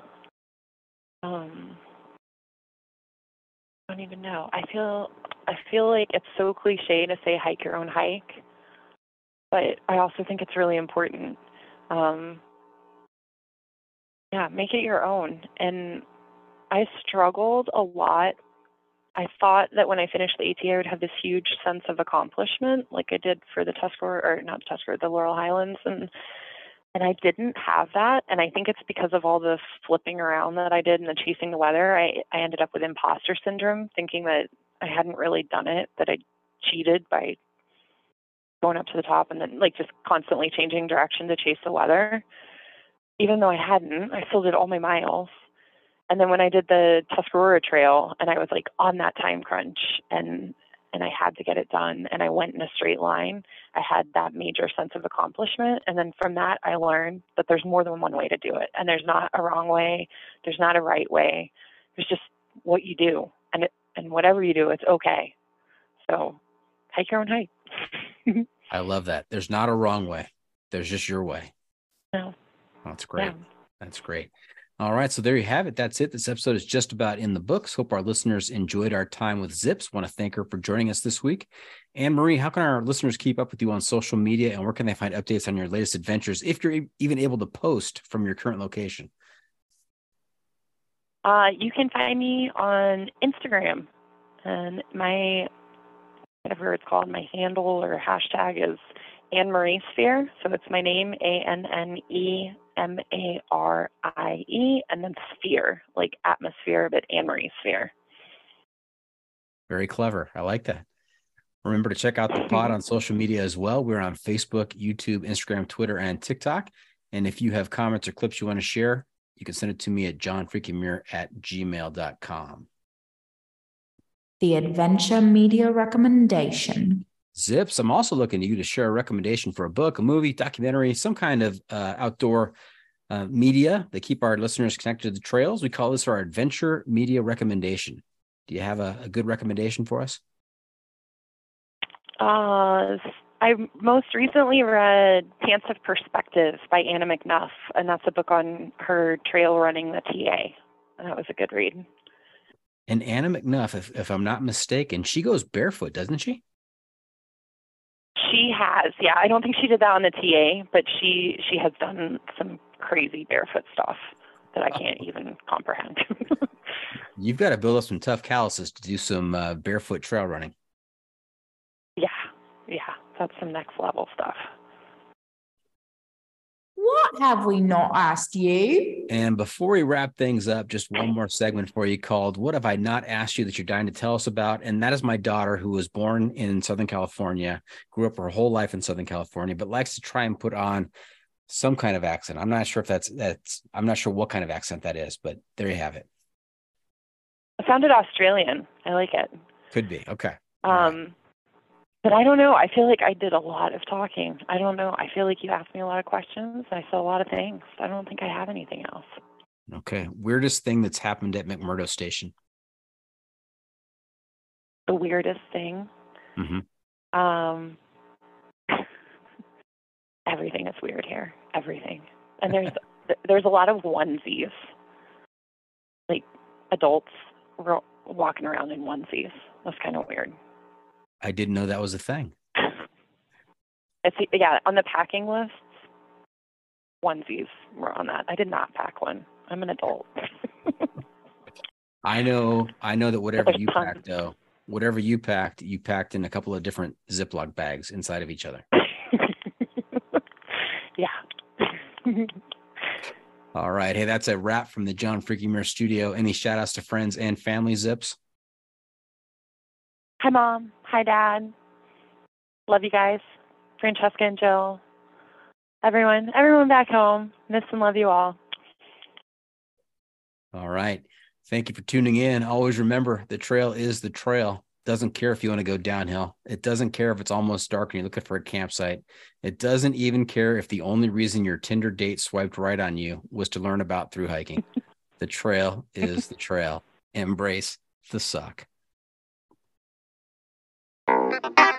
Um, I don't even know. I feel I feel like it's so cliche to say hike your own hike, but I also think it's really important. Um, yeah, make it your own. And I struggled a lot. I thought that when I finished the A T A, I would have this huge sense of accomplishment, like I did for the Tuscarora, or not the Tuscarora, the Laurel Highlands, and and I didn't have that. And I think it's because of all the flipping around that I did and the chasing the weather. I, I ended up with imposter syndrome, thinking that I hadn't really done it, that I cheated by going up to the top and then like just constantly changing direction to chase the weather. Even though I hadn't, I still did all my miles. And then when I did the Tuscarora Trail and I was like on that time crunch and and I had to get it done and I went in a straight line, I had that major sense of accomplishment. And then from that, I learned that there's more than one way to do it. And there's not a wrong way. There's not a right way. There's just what you do. And it, and whatever you do, it's okay. So hike your own hike. I love that. There's not a wrong way. There's just your way. No. That's great. Yeah. That's great. All right. So there you have it. That's it. This episode is just about in the books. Hope our listeners enjoyed our time with Zips. Want to thank her for joining us this week. Anne Marie, how can our listeners keep up with you on social media, and where can they find updates on your latest adventures, if you're even able to post from your current location? Uh, you can find me on Instagram, and my, whatever it's called, my handle or hashtag is Anne Marie Sphere. So it's my name, A N N E M A R I E, and then sphere, like atmosphere, but Anne Marie Sphere. Very clever. I like that. Remember to check out the pod on social media as well. We're on Facebook, YouTube, Instagram, Twitter, and TikTok. And if you have comments or clips you want to share, you can send it to me at johnfreakinmuir at gmail dot com. The Adventure Media Recommendation. Zips, I'm also looking to you to share a recommendation for a book, a movie, documentary, some kind of uh, outdoor uh, media that keep our listeners connected to the trails. We call this our Adventure Media Recommendation. Do you have a, a good recommendation for us? Uh, I most recently read Pants of Perspective by Anna McNuff, and that's a book on her trail running the T A. And that was a good read. And Anna McNuff, if, if I'm not mistaken, she goes barefoot, doesn't she? She has, yeah. I don't think she did that on the T A, but she she has done some crazy barefoot stuff that I can't oh. even comprehend. You've got to build up some tough calluses to do some uh, barefoot trail running. Yeah, yeah, that's some next level stuff. What have we not asked you? And before we wrap things up, just one more segment for you called What Have I Not Asked You That You're Dying to Tell Us About? And that is my daughter, who was born in Southern California, grew up her whole life in Southern California, but likes to try and put on some kind of accent. I'm not sure if that's, that's I'm not sure what kind of accent that is, but there you have it. It sounded Australian. I like it. Could be. Okay. Um, right. But I don't know. I feel like I did a lot of talking. I don't know. I feel like you asked me a lot of questions. I said a lot of things. I don't think I have anything else. Okay. Weirdest thing that's happened at McMurdo Station? The weirdest thing? Mm-hmm. Um, everything is weird here. Everything. And there's there's a lot of onesies. Like adults walking around in onesies. That's kind of weird. I didn't know that was a thing. It's, yeah, on the packing lists, onesies were on that. I did not pack one. I'm an adult. I know. I know that whatever you tons. packed, though, whatever you packed, you packed in a couple of different Ziploc bags inside of each other. Yeah. All right. Hey, that's a wrap from the John Freaking Muir studio. Any shout outs to friends and family, Zips? Hi, Mom. Hi, Dad. Love you guys. Francesca and Jill. Everyone. Everyone back home. Miss and love you all. All right. Thank you for tuning in. Always remember, the trail is the trail. Doesn't care if you want to go downhill. It doesn't care if it's almost dark and you're looking for a campsite. It doesn't even care if the only reason your Tinder date swiped right on you was to learn about through hiking. The trail is the trail. Embrace the suck. Thank you.